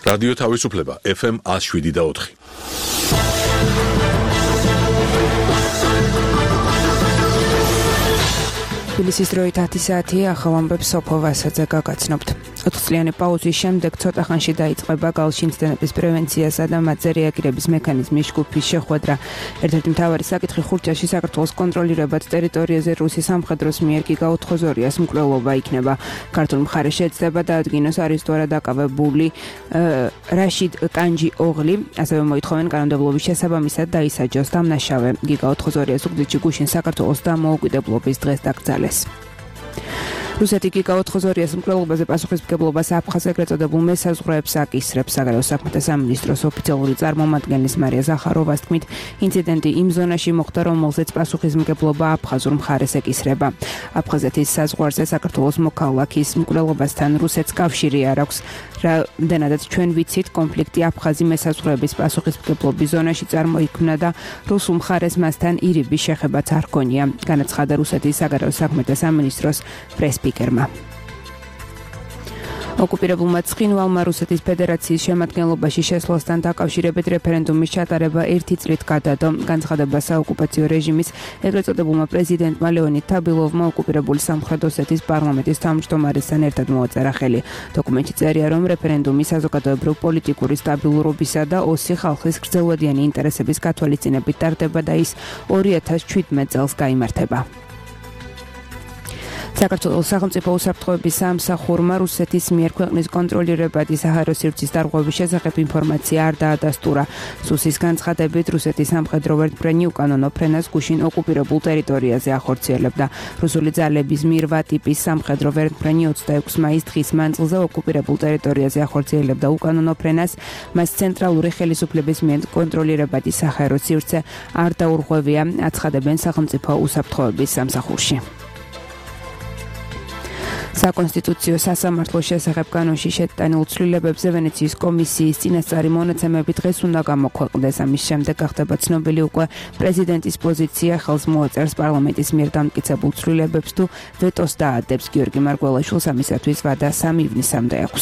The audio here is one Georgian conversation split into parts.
რადიო თავისუფლება FM 107.4. თბილისის დროით 10 საათია, ახალ ამბებს სოფო ვასაძე გაგაცნობთ. 4 წლიანი პაუზის შემდეგ ცოტა ხანში დაიწყება გალში ინციდენტების პრევენციასა და მათზე რეაგირების მექანიზმის ჯგუფის შეხვედრა. ერთ-ერთი მთავარი საკითხი ხურჯაში საქართველოს კონტროლირებად ტერიტორიაზე რუსის სამხედროს მიერ გიგა 4-ზორიას მკვლელობა იქნება. ქართულ მხარეს შეეცდება დაადგინოს არის თუ არა დაკავებული რაშიდ კანჯი ოღლი, ასევე მოითხოვენ კანონმდებლობის შესაბამისად დაისაჯოს დამნაშავე. გიგა 4-ზორიას უგზითში გუშინ საქართველოს დამოუკიდებლობის დღეს დაკრძალეს. რუსეთი გიგა 4-ზორიას მკვლელობაზე პასუხისმგებლობას აფხაზ ეგრეთ წოდებულ მესაზღვრეებს აკისრებს. საგარეო საქმეთა სამინისტროს ოფიციალური წარმომადგენლის მარია ზახაროვას თქმით, ინციდენტი იმ ზონაში მოხდა, რომელზეც პასუხისმგებლობა აფხაზურ მხარეს ეკისრება. აფხაზეთის საზღვარზე საქართველოს მოქალაქის მკვლელობასთან რუსეთს კავშირი არ აქვს. რამდენადაც ჩვენ ვიცით, კონფლიქტი აფხაზი მესაზღვრეების პასუხისმგებლობის ზონაში წარმოიქმნა და რუსულ მხარეს მასთან ირიბის შეხებაც არ ჰქონია, განაცხადა რუსეთის საგარეო საქმეთა სამინისტროს პრესპიკერმა. ოკუპირებულმა ცხინვალმა რუსეთის ფედერაციის შემადგენლობაში შესვლასთან დაკავშირებით რეფერენდუმის ჩატარება 1 წლით გადადო. განცხადება საოკუპაციო რეჟიმის ეგრეთ წოდებულმა პრეზიდენტმა ლეონიდ თაბილოვმა ოკუპირებული სამხრეთ ოსეთის პარლამენტის თავმჯდომარესთან ერთად მოაწერა ხელი. დოკუმენტში წერია, რომ რეფერენდუმი საზოგადოებრივ-პოლიტიკური სტაბილურობისა და ოსი ხალხის გრძელვადიანი ინტერესების გათვალისწინებით ტარდება და ის 2017 წელს გაიმართება. საქართველოს სახელმწიფო უსაფრთხოების სამსახურმა რუსეთის მიერ ქვეყნის კონტროლირებადი საჰაერო სივრცის დარღვევის შესახებ ინფორმაცია არ დაადასტურა. სუსის განცხადებით, რუსეთის სამხედრო ვერტმფრენი უკანონო ფრენას გუშინ ოკუპირებულ ტერიტორიაზე ახორციელებდა. რუსული ძალების მირვა ტიპის სამხედრო ვერტმფრენი 26 მაის დღის მანძილზე ოკუპირებულ ტერიტორიაზე ახორციელებდა უკანონო ფრენას. მას ცენტრალური ხელისუფლების მიერ კონტროლირებადი საჰაერო სივრცე არ დაურღვევია, აცხადებენ სახელმწიფო უსაფრთხოების სამსახურში. საკონსტიტუციო სასამართლოს შესახებ კანონში შეტანილ ცვლილებებზე ვენეციის კომისიის წინასწარი მონაცემები დღეს უნდა გამოქვეყნდეს. ამის შემდეგ გახდება ცნობილი უკვე პრეზიდენტის პოზიცია, ხელს მოაწერს პარლამენტის მიერ დამტკიცებულ ცვლილებებს თუ ვეტოს დაადებს. გიორგი მარგველაშვილს ამისათვის ვადა 3 ივნისამდე აქვს.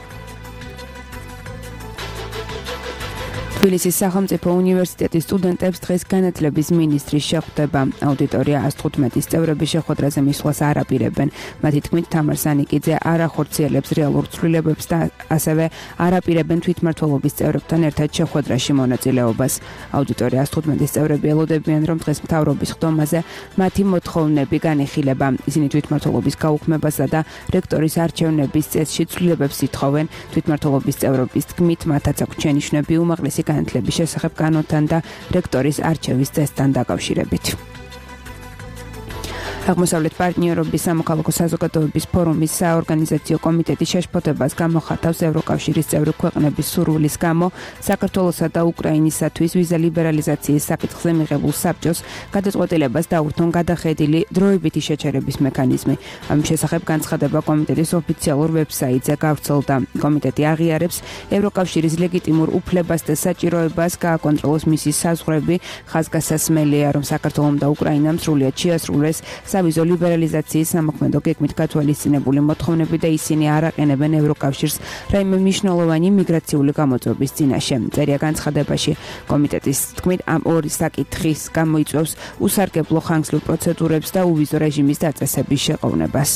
თბილისის სახელმწიფო უნივერსიტეტის სტუდენტებს დღეს განათლების მინისტრის შეხვდება. აუდიტორია 115-ის წევრების შეხვედრაზე მისვლას არ აპირებენ. მათი თქმით, თამარ სანიკიძე არ ახორციელებს რეალურ ცვლილებებს და ასევე არ აპირებენ თვითმმართველობის წევრებთან ერთად შეხვედრაში მონაწილეობას. აუდიტორია 115-ის წევრები ელოდებიან, რომ დღეს მთავრობის ხდომაზე მათი მოთხოვნები განიხილება. ისინი თვითმმართველობის გაუქმებასა და რექტორის არჩევნების წესში ცვლილებებს ითხოვენ. თვითმმართველობის წევრების თქმით, მათაც აქვს შენიშვნები უმაღლესი განათლების შესახებ კანონთან და რექტორის არჩევის წესთან დაკავშირებით. აღმოსავლეთ პარტნიორობის სამოქალაქო საზოგადოების ფორუმის საორგანიზაციო კომიტეტი შეშფოთებას გამოხატავს ევროკავშირის წევრი ქვეყნების სურვილის გამო საქართველოსა და უკრაინისათვის ვიზა ლიბერალიზაციის საკითხზე მიღებულ საბჭოს გადაწყვეტილებას დაურთონ გადახედილი დროებითი შეჩერების მექანიზმი. ამის შესახებ განცხადება კომიტეტის ოფიციალურ ვებსაიტზე გავრცელდა. კომიტეტი აღიარებს ევროკავშირის ლეგიტიმურ უფლებას და საჭიროებას გააკონტროლოს მისი საზღვრები. ხაზგასასმელია, რომ საქართველომ და უკრაინამ სრულად შეასრულეს სავიზო ლიბერალიზაციის სამოქმედო გეგმით გათვალისწინებული მოთხოვნები და ისინი არ აყენებენ ევროკავშირს რაიმე მნიშვნელოვანი მიგრაციული გამოწვევის წინაშე. წერია განცხადებაში. კომიტეტის თქმით, ამ ორი საკითხის გამოიწვევს უსარგებლო ხანგრძლივ პროცედურებს და უვიზო რეჟიმის დაწესების შეყოვნებას.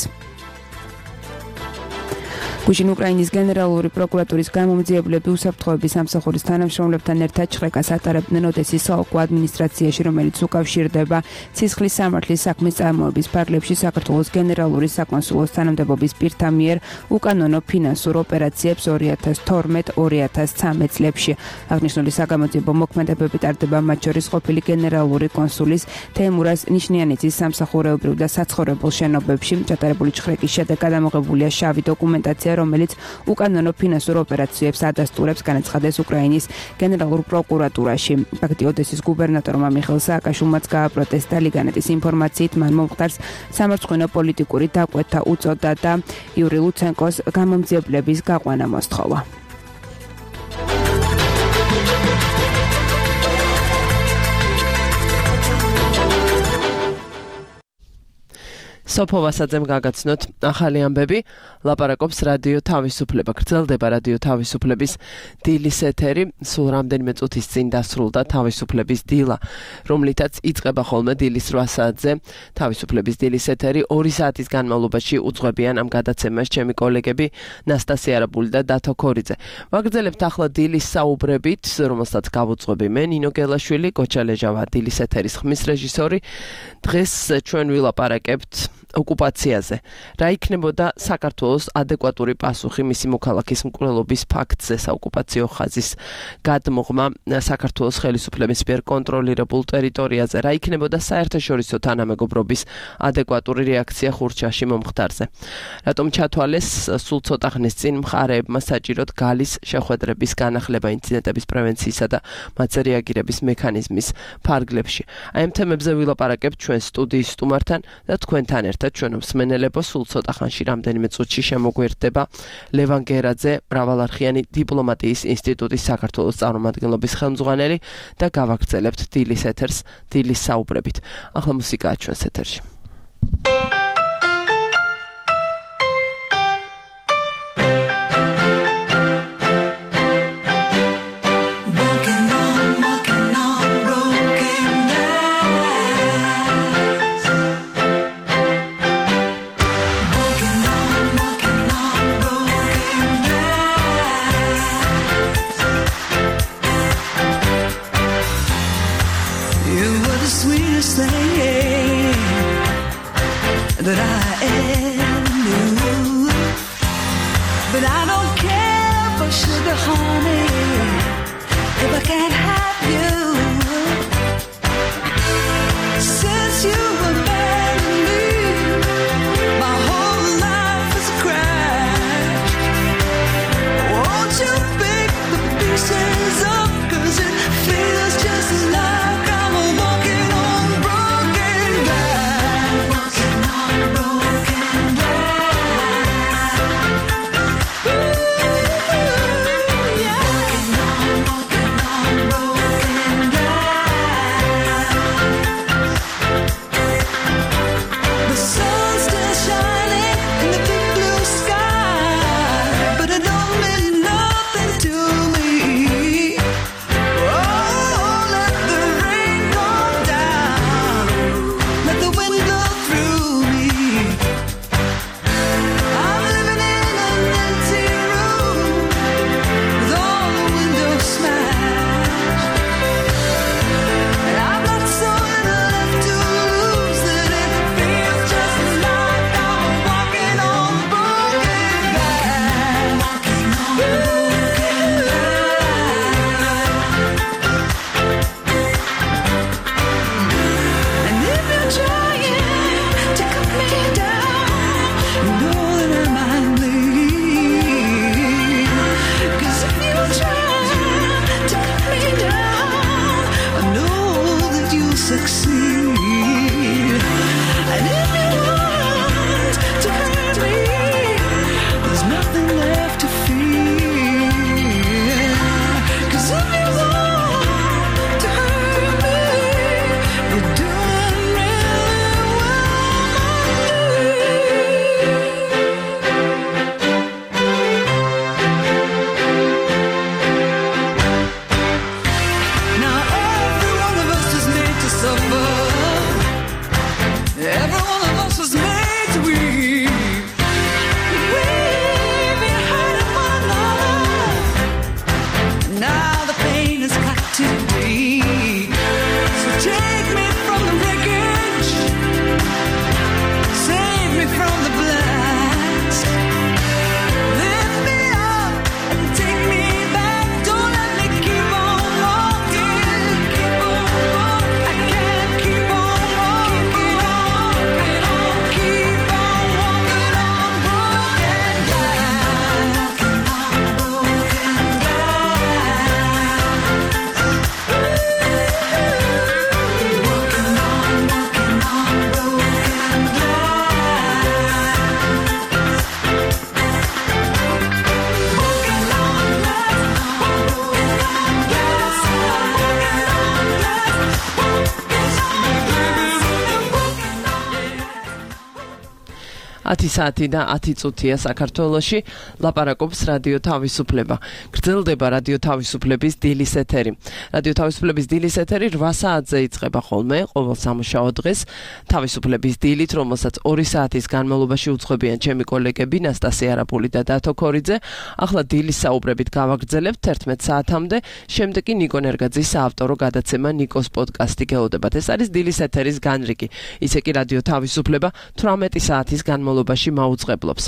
გუშინ უკრაინის გენერალური პროკურატურის გამომძიებლები უსაფრთხოების სამსახურის თანამშრომლებთან ერთად ჩხრეკას ატარებდნენ ოდესის საოლქო ადმინისტრაციაში, რომელიც უკავშირდება ცისხლის სამართლის საქმის წარმოების ფარგლებში საქართველოს გენერალური საკონსულოს თანამდებობის პირთა მიერ უკანონო ფინანსურ ოპერაციებს 2012-2013 წლებში. აღნიშნული საგამოძიებო მოქმედებები ტარდება მათ შორის ყოფილი გენერალური კონსულის თეიმურაზ ნიშნიანიძის სამსახურეობრივ და საცხოვრებელ შენობებში. ჩატარებული ჩხრეკის შედეგად ამოღებულია შავი დოკუმენტაცია, რომელიც უკანონო ფინანსურ ოპერაციებს ადასტურებს, განაცხადეს უკრაინის გენერალურ პროკურატურაში. ფაქტი ოდესის გუბერნატორმა მიხეილ სააკაშვილმაც გააპროტესტა. ლიგანეტის ინფორმაციით, მან მომხდარს სამარცხვინო პოლიტიკური დაკვეთა უწოდა და იური ლუცენკოს გამომძიებლების გაყვანა მოსთხოვა. სოფო ვასაძემ გაგაცნოთ ახალი ამბები, ლაპარაკობს რადიო თავისუფლება. გრძელდება რადიო თავისუფლების დილის ეთერი, სულ რამდენიმე წუთის წინ დასრულდა თავისუფლების დილა, რომლითაც იწყება ხოლმე დილის 8 საათზე თავისუფლების დილის ეთერი. 2 საათის განმავლობაში უძღვებიან ამ გადაცემას ჩემი კოლეგები ნასტასია არაბული და დათო ქორიძე. ვაგრძელებთ ახლა დილის საუბრებით, რომელსაც გავუძღვები მე, ნინო გელაშვილი, კოჩა ლეჟავა, დილის ეთერის ხმის რეჟისორი. დღეს ჩვენ ვილაპარაკებთ ოკუპაციაზე. რა იქნებოდა საქართველოს ადეკვატური პასუხი მისი მოქალაქის მკვლელობის ფაქტზე, საოკუპაციო ხაზის გადმოღმა საქართველოს ხელისუფლების მიერ კონტროლირებულ ტერიტორიაზე. რა იქნებოდა საერთაშორისო თანამეგობრობის ადეკვატური რეაქცია ხურჩაში მომხდარზე. რატომ ჩათვალეს სულ ცოტა ხნის წინ მხარეებმა საჭიროდ გალის შეხვედრების განახლება ინციდენტების პრევენციისა და მათზე რეაგირების მექანიზმის ფარგლებში. აი ამ თემებზე ვილაპარაკებთ ჩვენ სტუდიის სტუმართან და თქვენთან ერთად ჩვენ მსმენელებო სულ ცოტა ხანში რამდენიმე წუთში შემოგვერდება ლევან გერაძე, მრავალარხიანი დიპლომატიის ინსტიტუტის საქართველოს წარმომადგენლობის ხელმძღვანელი და გავაგრძელებთ დილის ეთერს დილის საუბრებით. ახლა მუსიკაა ჩვენს ეთერში. That I ever knew, but I don't care for sugar, honey, if I can't have you. Since you abandoned me, my whole life is a crash. Won't you pick the pieces up, 'cause it feels just like I'm walking on broken glass. Walking on broken glass. Ooh, yeah. Walking on broken glass. 10 საათი და 10 წუთია საქართველოში. ლაპარაკობს რადიო თავისუფლება. გრძელდება რადიო თავისუფლების დილის ეთერი. რადიო თავისუფლების დილის ეთერი 8 საათზე იწყება ხოლმე ყოველ სამუშაო დღეს. თავისუფლების დილით, რომელსაც 2 საათის განმავლობაში უძღვებიან ჩემი კოლეგები ნასტასია არაპული და დათო ქორიძე. ახლა დილის საუბრებით გავაგრძელებთ 11 საათამდე. შემდეგ კი ნიკო ნერგაძის საავტორო გადაცემა ნიკოს პოდკასტი გეოდებათ. ეს არის დილის ეთერის განრიგი. ისე კი რადიო თავისუფლება 18 საათის განმავლობაში მაუწყებლობს.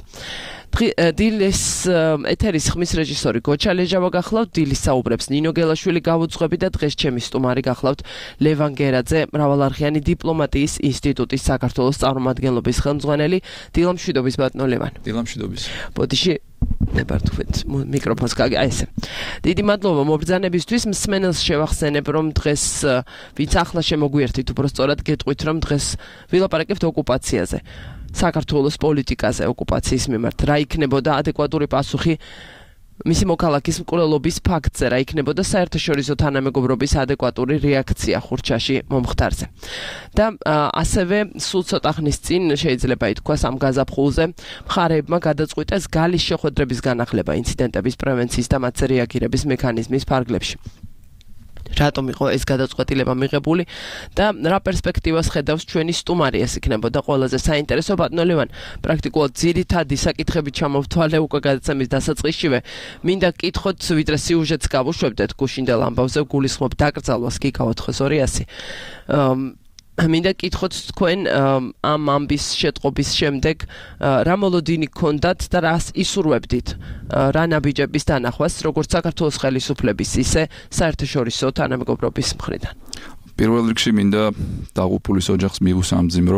დილის ეთერის ხმის რეჟისორი გოჩა ლეჟავა გახლავთ, დილის საუბრებს ნინო გელაშვილი გავუძღვები და დღეს ჩემი სტუმარი გახლავთ ლევან გერაძე, მრავალარხიანი დიპლომატიის ინსტიტუტის საქართველოს წარმომადგენლობის ხელმძღვანელი. დილამშვიდობის ბატონო ლევან. დილამშვიდობის. ბოდიში ნებართვით მიკროფონს კაგი აი ესე. დიდი მადლობა მობრძანებისთვის. მსმენელს შევახსენებ, რომ დღეს ვინც ახლა შემოგვიერთით, უბრალოდ გეტყვით, რომ დღეს ვილაპარაკებთ ოკუპაციაზე. საქართველოს პოლიტიკაზე ოკუპაციის მიმართ. რა იქნებოდა ადეკვატური პასუხი მისი მოქალაქის მკვლელობის ფაქტზე, რა იქნებოდა საერთაშორისო თანამეგობრობის ადეკვატური რეაქცია ხურჩაში მომხდარზე. და ასევე სულ ცოტა ხნის წინ შეიძლება ითქვას ამ გაზაფხულზე მხარეებმა გადაწყვიტეს გალის შეხვედრების განახლება ინციდენტების პრევენციის და მათზე რეაგირების მექანიზმის ფარგლებში. რატომ იყო ეს გადაწყვეტილება მიღებული და რა პერსპექტივას ხედავს ჩვენი სტუმარი, ეს იქნებოდა ყველაზე საინტერესო. ბატონო ლევან, პრაქტიკულად ძირითადი საკითხები ჩამოვთვალე უკვე გადაცემის დასაწყისშივე. მინდა გკითხოთ, ვიდრე სიუჟეტს გავუშვებდეთ გუშინდელ ამბავზე, გულისხმობ დაკრძალვას გიგავთ 200. მინდა გკითხოთ თქვენ ამ ამბის შეტყობის შემდეგ რა მოლოდინი გქონდათ და რას ისურვებდით რა ნაბიჯების დანახვას, როგორც საქართველოს ხელისუფლების, ისე საერთაშორისო თანამეგობრობის მხრიდან. პირველ რიგში მინდა დაღუპულის ოჯახს მივუსამძიმრო.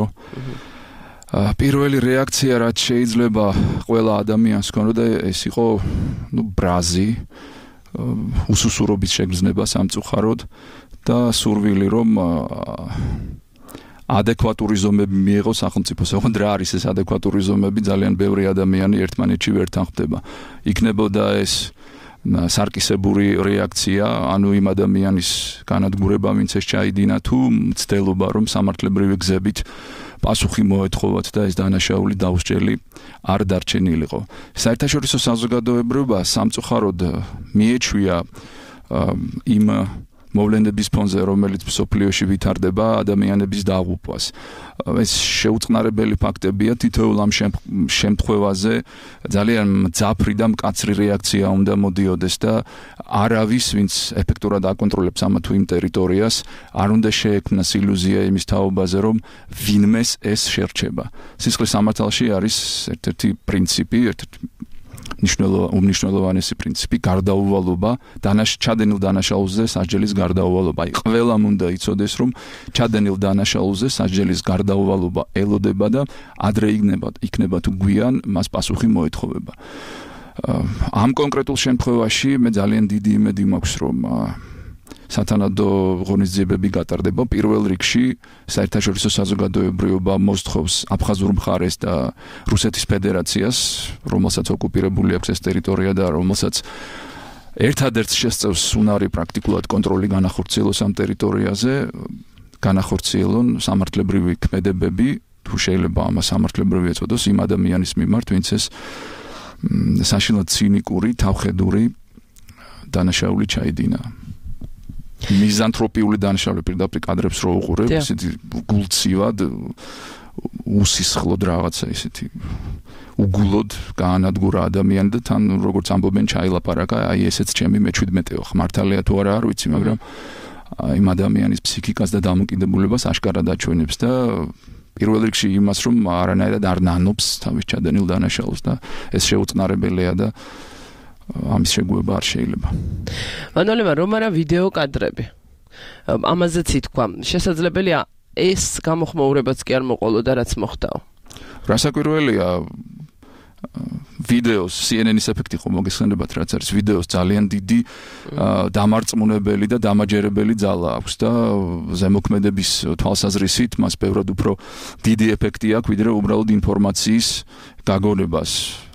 პირველი რეაქცია, რაც შეიძლება ყველა ადამიანს ჰქონოდა, ეს იყო ბრაზი, უსუსურობის შეგრძნება სამწუხაროდ და სურვილი, რომ ადეკვატური ზომები მიიღოს სახელმწიფოს. ოღონდ რა არის ეს ადეკვატური ზომები? ძალიან ბევრი ადამიანი ერთმანეთში ვერ თანხმდება. იქნებოდა ეს სარკისებური რეაქცია, ანუ იმ ადამიანის განადგურება, ვინც ეს ჩაიდინა, თუ მცდელობა, რომ სამართლებრივი გზებით პასუხი მოეთხოვათ და ეს დანაშაული დაუსჯელი არ დარჩენილიყო. საერთაშორისო საზოგადოებრივობა სამწუხაროდ მიეჩვია იმ მოვლენების ფონზე, რომელიც მსოფლიოში ვითარდება, ადამიანების დაღუპვას. ეს შეუწყნარებელი ფაქტებია, თითოეულ ამ შემთხვევაზე ძალიან მძაფრი და მკაცრი რეაქცია უნდა მოდიოდეს და არავის, ვინც ეფექტურად აკონტროლებს ამა თუ იმ ტერიტორიას, არ უნდა შეექმნას ილუზია იმის თაობაზე, რომ ვინმეს ეს შერჩება. სისხლის სამართალში არის ერთ-ერთი პრინციპი, უმნიშვნელოვანესი პრინციპი, გარდაუვალობა, ჩადენილ დანაშაულზე სასჯელის გარდაუვალობა. ყველამ უნდა იცოდეს, რომ ჩადენილ დანაშაულზე სასჯელის გარდაუვალობა ელოდება და ადრე იქნება თუ გვიან მას პასუხი მოეთხოვება. ამ კონკრეტულ შემთხვევაში მე ძალიან დიდი იმედი მაქვს, რომ სათანადო ღონისძიებები გატარდება. პირველ რიგში საერთაშორისო საზოგადოებრიობა მოსთხოვს აფხაზურ მხარეს და რუსეთის ფედერაციას, რომელსაც ოკუპირებული აქვს ეს ტერიტორია და რომელსაც ერთადერთ შესწევს უნარი პრაქტიკულად კონტროლი განახორციელოს ამ ტერიტორიაზე, განახორციელონ სამართლებრივი ქმედებები, თუ შეიძლება ამას სამართლებრივი ეწოდოს, იმ ადამიანის მიმართ, ვინც ეს საშინლად ცინიკური, თავხედური დანაშაული ჩაიდინა. მიზანთროპიული დანაშაული პირდაპირ კადრებს რო უყურებ, ისეთი გულცივად, უსისხლოდ რაღაცა ისეთი უგულოდ გაანადგურა ადამიანი და თან როგორც ამბობენ ჩაილაპარაკა, აი ესეც ჩემი მე-17-ო ხმართალია თუ არა არ ვიცი, მაგრამ იმ ადამიანის ფსიქიკას და დამოკიდებულებას აშკარად აჩვენებს და პირველ რიგში იმას, რომ არანაირად არ ნანობს თავის ჩადენილ დანაშაულს და ეს შეუწყნარებელია და ამის შეგუება არ შეიძლება. მანოლევა, რომ არა ვიდეო კადრები. ამაზეც ითქვა, შესაძლებელია ეს გამოხმაურებაც კი არ მოყოლოდა, რაც მოხდაო. რასაკვირველია, ვიდეოს CNN-ის ეფექტი ხო მოგეხსენებათ, რაც არის ვიდეოს ძალიან დიდი დამარწმუნებელი და დამაჯერებელი ძალა აქვს და ზემოქმედების თვალსაზრისით მას ბევრად უფრო დიდი ეფექტი აქვს, ვიდრე უბრალოდ ინფორმაციის გაგონებას.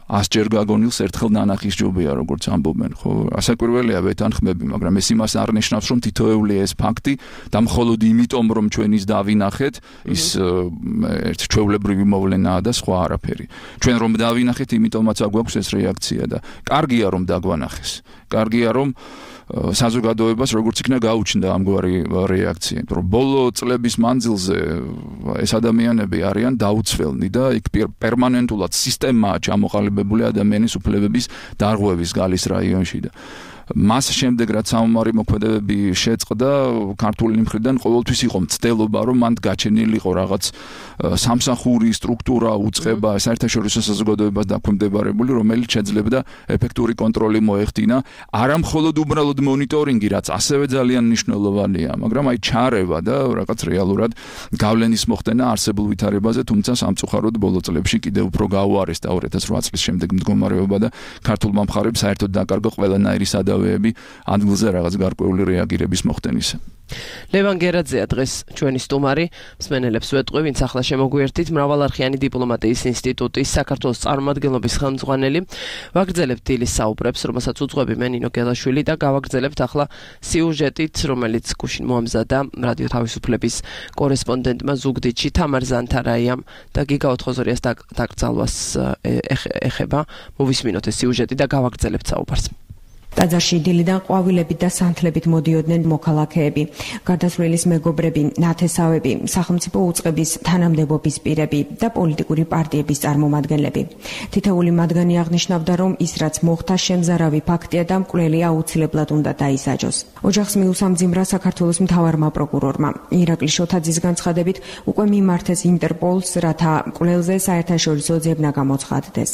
100-ჯერ გაგონილს ერთხელ ნანახის ჯობია, როგორც ამბობენ, ხო? ასაკვირველია ვეთანხმები, მაგრამ ეს იმას არ ნიშნავს, რომ თითოეული ეს ფაქტი და მხოლოდ იმიტომ, რომ ჩვენ ის დავინახეთ, ის ერთ ჩვეულებრივი მოვლენაა და სხვა არაფერი. ჩვენ რომ დავინახეთ, იმიტომაც აგვაქვს ეს რეაქცია და კარგია რომ დაგვანახეს. კარგია რომ საზოგადოებას როგორც იქნა გაუჩნდა ამგვარი რეაქცია, რომ ბოლო წლების მანძილზე ეს ადამიანები არიან დაუცველნი და იქ პერმანენტულად სისტემაა ჩამოყალიბებული ადამიანის უფლებების დარღვევის გალის რაიონში და მას შემდეგ რაც საომარი მოქმედებები შეწყდა ქართული მხრიდან ყოველთვის იყო მცდელობა რომ მანდ გაჩენილიყო რაღაც სამსახური სტრუქტურა უწყება საერთაშორისო საზოგადოებას დაქვემდებარებული რომელიც შეძლებდა ეფექტური კონტროლი მოეხდინა არა მხოლოდ უბრალოდ მონიტორინგი რაც ასევე ძალიან მნიშვნელოვანია მაგრამ აი ჩარევა და რაღაც რეალურად გავლენის მოხდენა არსებულ ვითარებაზე თუმცა სამწუხაროდ ბოლო წლებში კიდევ უფრო გაუარესდა 2008 წლის შემდეგ მდგომარეობა და ქართულმა მხარებს საერთოდ დაკარგა ყველანაირი სადავეები ადგილზე რაღაც გარკვეული რეაგირების მოხდენისა. ლევან გერაძეა დღეს ჩვენი სტუმარი, მსმენელებს ვეტყვი, ვინც ახლა შემოგვიერთით, მრავალარხიანი დიპლომატიის ინსტიტუტის საქართველოს წარმომადგენლობის ხელმძღვანელი. ვაგრძელებთ დილის საუბრებს, რომელსაც უძღვები მე ნინო გელაშვილი და გავაგრძელებთ ახლა სიუჟეტით, რომელიც გუშინ მოამზადა რადიო თავისუფლების კორესპონდენტმა ზუგდიდში თამარ ზანთარაიამ და გიგა ოთხოზორიას დაკრძალვას ეხება. მოვისმინოთ ეს სიუჟეტი და გავაგრძელებთ საუბარს. ტაძარში დილიდან ყვავილებით და სანთლებით მოდიოდნენ მოქალაქეები, გარდაცვლილის მეგობრები, ნათესავები, სახელმწიფო უწყების თანამდებობის პირები და პოლიტიკური პარტიების წარმომადგენლები. თითოეული მათგანი აღნიშნავდა, რომ ის რაც მოხდა შემზარავი ფაქტია და მკვლელი აუცილებლად უნდა დაისაჯოს. ოჯახს მიუსამძიმრა საქართველოს მთავარმა პროკურორმა. ირაკლი შოთაძის განცხადებით, უკვე მიმართეს ინტერპოლს, რათა მკვლელზე საერთაშორისო ძებნა გამოცხადდეს.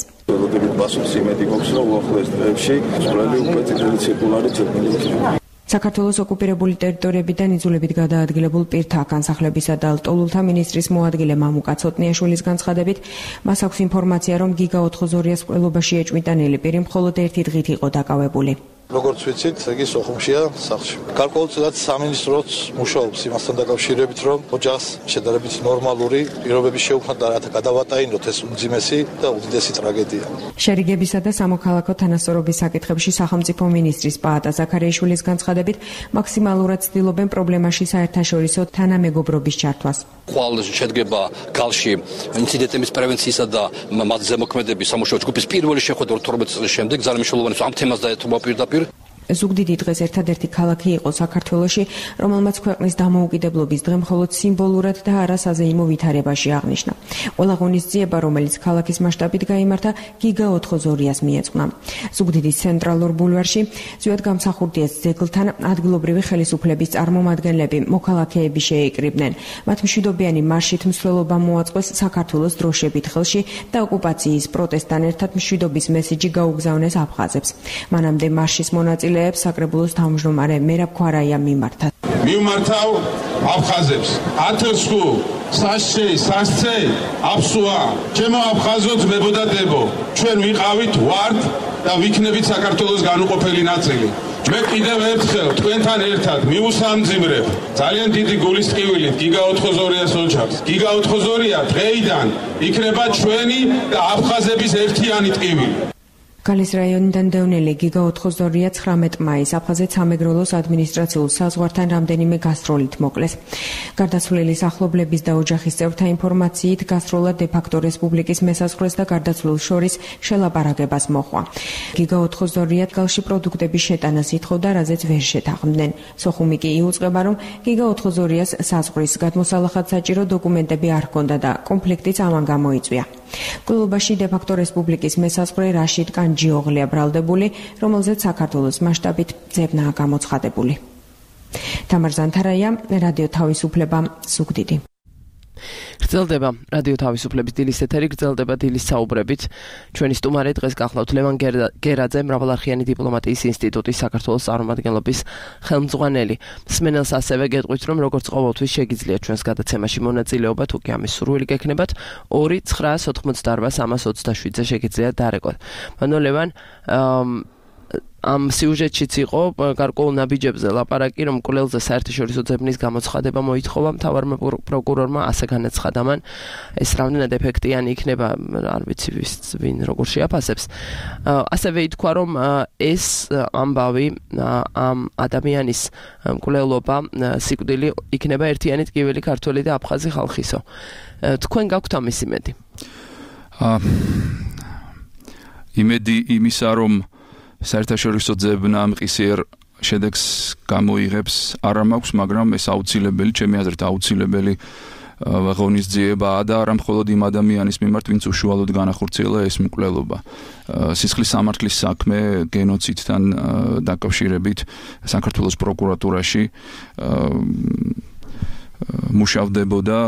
საქართველოს ოკუპირებული ტერიტორიებიდან იძულებით გადაადგილებულ პირთა განსახლებისა და ლტოლულთა მინისტრის მოადგილე მამუკა ცოტნიაშვილის განცხადებით, მას აქვს ინფორმაცია, რომ გიგა ოთხოზორიას მკვლელობაში ეჭვმიტანილი პირი მხოლოდ ერთი დღით იყო დაკავებული. როგორც ვიცით, იგი სოხუმშია სახლში. გარკვეულწილად სამინისტროც მუშაობს იმასთან დაკავშირებით, რომ ოჯახს შედარებით ნორმალური პირობები შეუქმნა რათა გადავატაინოთ ეს უმძიმესი და უდიდესი ტრაგედია. შერიგებისა და სამოქალაქო თანასწორობის საკითხებში სახელმწიფო მინისტრის პაატა ზაქარიაშვილის განცხადებით, მაქსიმალურად ცდილობენ პრობლემაში საერთაშორისო თანამეგობრობის ჩართვას. ხვალ შედგება გალში ინციდენტების პრევენციისა და მათზე მოქმედების სამუშაო ჯგუფის პირველი შეხვედრა 12 წლის შემდეგ ძალიან მნიშვნელოვანი ამ თემას დაეთმობა პირდაპირ. ზუგდიდი დღეს ერთადერთი ქალაქი იყო საქართველოში, რომელმაც ქვეყნის დამოუკიდებლობის დღე მხოლოდ სიმბოლურად და არა საზეიმო ვითარებაში აღნიშნა. ყველა ღონისძიება, რომელიც ქალაქის მასშტაბით გაიმართა, გიგა ოთხოზორიას მიეძღვნა. ზუგდიდის ცენტრალურ ბულვარში ზვიად გამსახურდიას ძეგლთან ადგილობრივი ხელისუფლების წარმომადგენლები, მოქალაქეები შეიკრიბნენ. მათ მშვიდობიანი მარშით მსვლელობა მოაწყვეს საქართველოს დროშებით ხელში და ოკუპაციის პროტესტთან ერთად მშვიდობის მესიჯი გაუგზავნეს აფხაზებს. მანამდე მარშის მონაწილე საკრებულოს თავმჯდომარე მერაბ ქვარაიამ მიმართა. მიმართავ აფხაზებს. ათესხუ, სასცე, აფსუა. ჩემო აფხაზოთ მებოდადებო. ჩვენ ვიყავით, ვართ და ვიქნებით საქართველოს განუყოფელი ნაწილი. მე კიდევ ერთხელ თქვენთან ერთად მიუსამძიმრებ ძალიან დიდი გულის ტკივილით გიგა ოთხოზორიას ოჯახს. გიგა ოთხოზორია დღეიდან იქნება ჩვენი და აფხაზების ერთიანი ტკივილი. გალის რაიონიდან დევნილი გიგა ოთხოზორია 19 მაისს აფხაზეთ სამეგრელოს ადმინისტრაციულ საზღვართან რამდენიმე გასტროლით მოკლეს. გარდაცვლილის ახლობლების და ოჯახის წევრთა ინფორმაციით გასტროლა დე-ფაქტო რესპუბლიკის მესაზღვრეს და გარდაცვლილ შორის შელაპარაკებას მოჰყვა. გიგა ოთხოზორია გალში პროდუქტების შეტანას ითხოვდა, რაზეც ვერ შეთანხმდნენ. სოხუმი კი იუწყება, რომ გიგა ოთხოზორიას საზღვრის გადმოსალახად საჭირო დოკუმენტები არ ჰქონდა და კონფლიქტიც ამან გამოიწვია. მკვლელობაში დე-ფაქტო რესპუბლიკის მესაზღვრე რაშიდ კანჯიოღლია ბრალდებული, რომელზეც საქართველოს მასშტაბით ძებნაა გამოცხადებული. თამარ ზანთარაია, რადიო თავისუფლება, ზუგდიდი. გრძელდება რადიო თავისუფლების დილის ეთერი, გრძელდება დილის საუბრებით. ჩვენი სტუმარი დღეს გახლავთ ლევან გერაძე, მრავალარხიანი დიპლომატიის ინსტიტუტის საქართველოს წარმომადგენლობის ხელმძღვანელი. მსმენელს ასევე გეტყვით, რომ როგორც ყოველთვის შეგიძლიათ ჩვენს გადაცემაში მონაწილეობა, თუ კი ამის სურვილი გექნებათ, 2-988-327-ზე შეგიძლიათ დარეკოთ. მანო ლევან, ამ სიუჟეტშიც იყო გარკვეულ ნაბიჯებზე ლაპარაკი, რომ მკვლელზე საერთაშორისო ძებნის გამოცხადება მოითხოვა მთავარმა პროკურორმა, ასე განაცხადა მან. ეს რამდენად ეფექტიანი იქნება, არ ვიცი ვინ როგორ შეაფასებს. ასევე ითქვა, რომ ეს ამბავი ამ ადამიანის მკვლელობა სიკვდილი იქნება ერთიანი ტკივილი ქართველი და აფხაზი ხალხისო. თქვენ გაქვთ ამის იმედი? იმედი იმისა, რომ საერთაშორისო ძებნა მყისიერ შედეგს გამოიღებს, არ მაქვს, მაგრამ ეს აუცილებელი, ჩემი აზრით აუცილებელი ღონისძიებაა და არა მხოლოდ იმ ადამიანის მიმართ, ვინც უშუალოდ განახორციელა ეს მკვლელობა. სისხლის სამართლის საქმე გენოციდთან დაკავშირებით საქართველოს პროკურატურაში მუშავდებოდა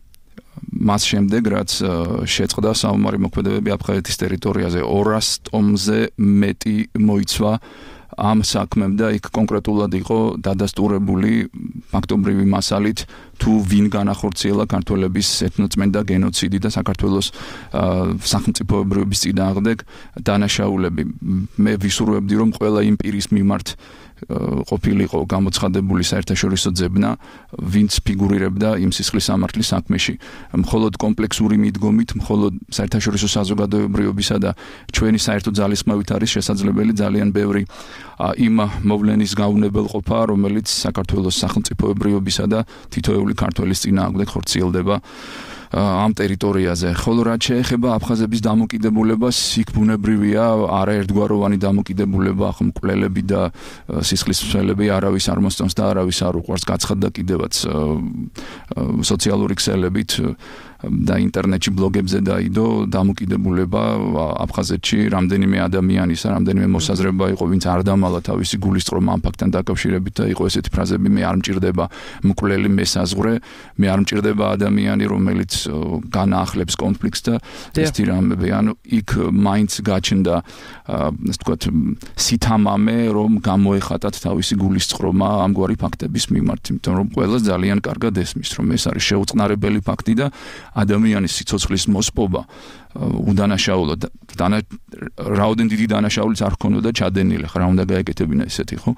მას შემდეგ, რაც შეწყდა საომარი მოქმედებები აფხაზეთის ტერიტორიაზე 200 ტომზე მეტი მოიცვა ამ საქმემ და იქ კონკრეტულად იყო დადასტურებული ფაქტობრივი მასალით თუ ვინ განახორციელა ქართველების ეთნოწმენდა გენოციდი და საქართველოს სახელმწიფოებრიობის წინააღმდეგ დანაშაულები. მე ვისურვებდი, რომ ყველა იმ პირის მიმართ ყოფილიყო გამოცხადებული საერთაშორისო ძებნა, ვინც ფიგურირებდა იმ სისხლის სამართლის საქმეში. მხოლოდ კომპლექსური მიდგომით, მხოლოდ საერთაშორისო საზოგადოებრივობისა და ჩვენი საერთო ძალისხმევით არის შესაძლებელი ძალიან ბევრი იმ მოვლენის გაუნებელყოფა, რომელიც საქართველოს სახელმწიფოებრიობისა და თითოეული ქართველის წინააღმდეგ ხორციელდება ამ ტერიტორიაზე. ხოლო რაც შეეხება აფხაზების დამოკიდებულებას, იქ ბუნებრივია არაერთგვაროვანი დამოკიდებულება, მკვლელები და სისხლის მსვლელები არავის არ მოსწონს და არავის არ უყვარს. გაცხადდა კიდევაც სოციალური ქსელებით და ინტერნეტში ბლოგებზე დაიდო დამოკიდებულება აფხაზეთში რამდენიმე ადამიანისა, რამდენიმე მოსაზრება იყო, ვინც არ დამალა თავისი გულისწყრომა ამ ფაქტთან დაკავშირებით და იყო ესეთი ფრაზები: მე არ მჭირდება მკვლელი, მე საზღვრე, მე არ მჭირდება ადამიანი, რომელიც განაახლებს კონფლიქტს და ეს თირამები. ანუ იქ მაინც გაჩნდა ასე ვთქვათ სითამამე, რომ გამოეხატათ თავისი გულისწყრომა ამგვარი ფაქტების მიმართ, იმიტომ რომ ყველას ძალიან კარგად ესმის, რომ ეს არის შეუწყნარებელი ფაქტი და ადამიანის სიცოცხლის მოსპობა უდანაშაულო რაოდენ დიდი დანაშაულიც არ ჰქონოდა ჩადენილი, რა უნდა გაეკეთებინა ესეთი, ხო?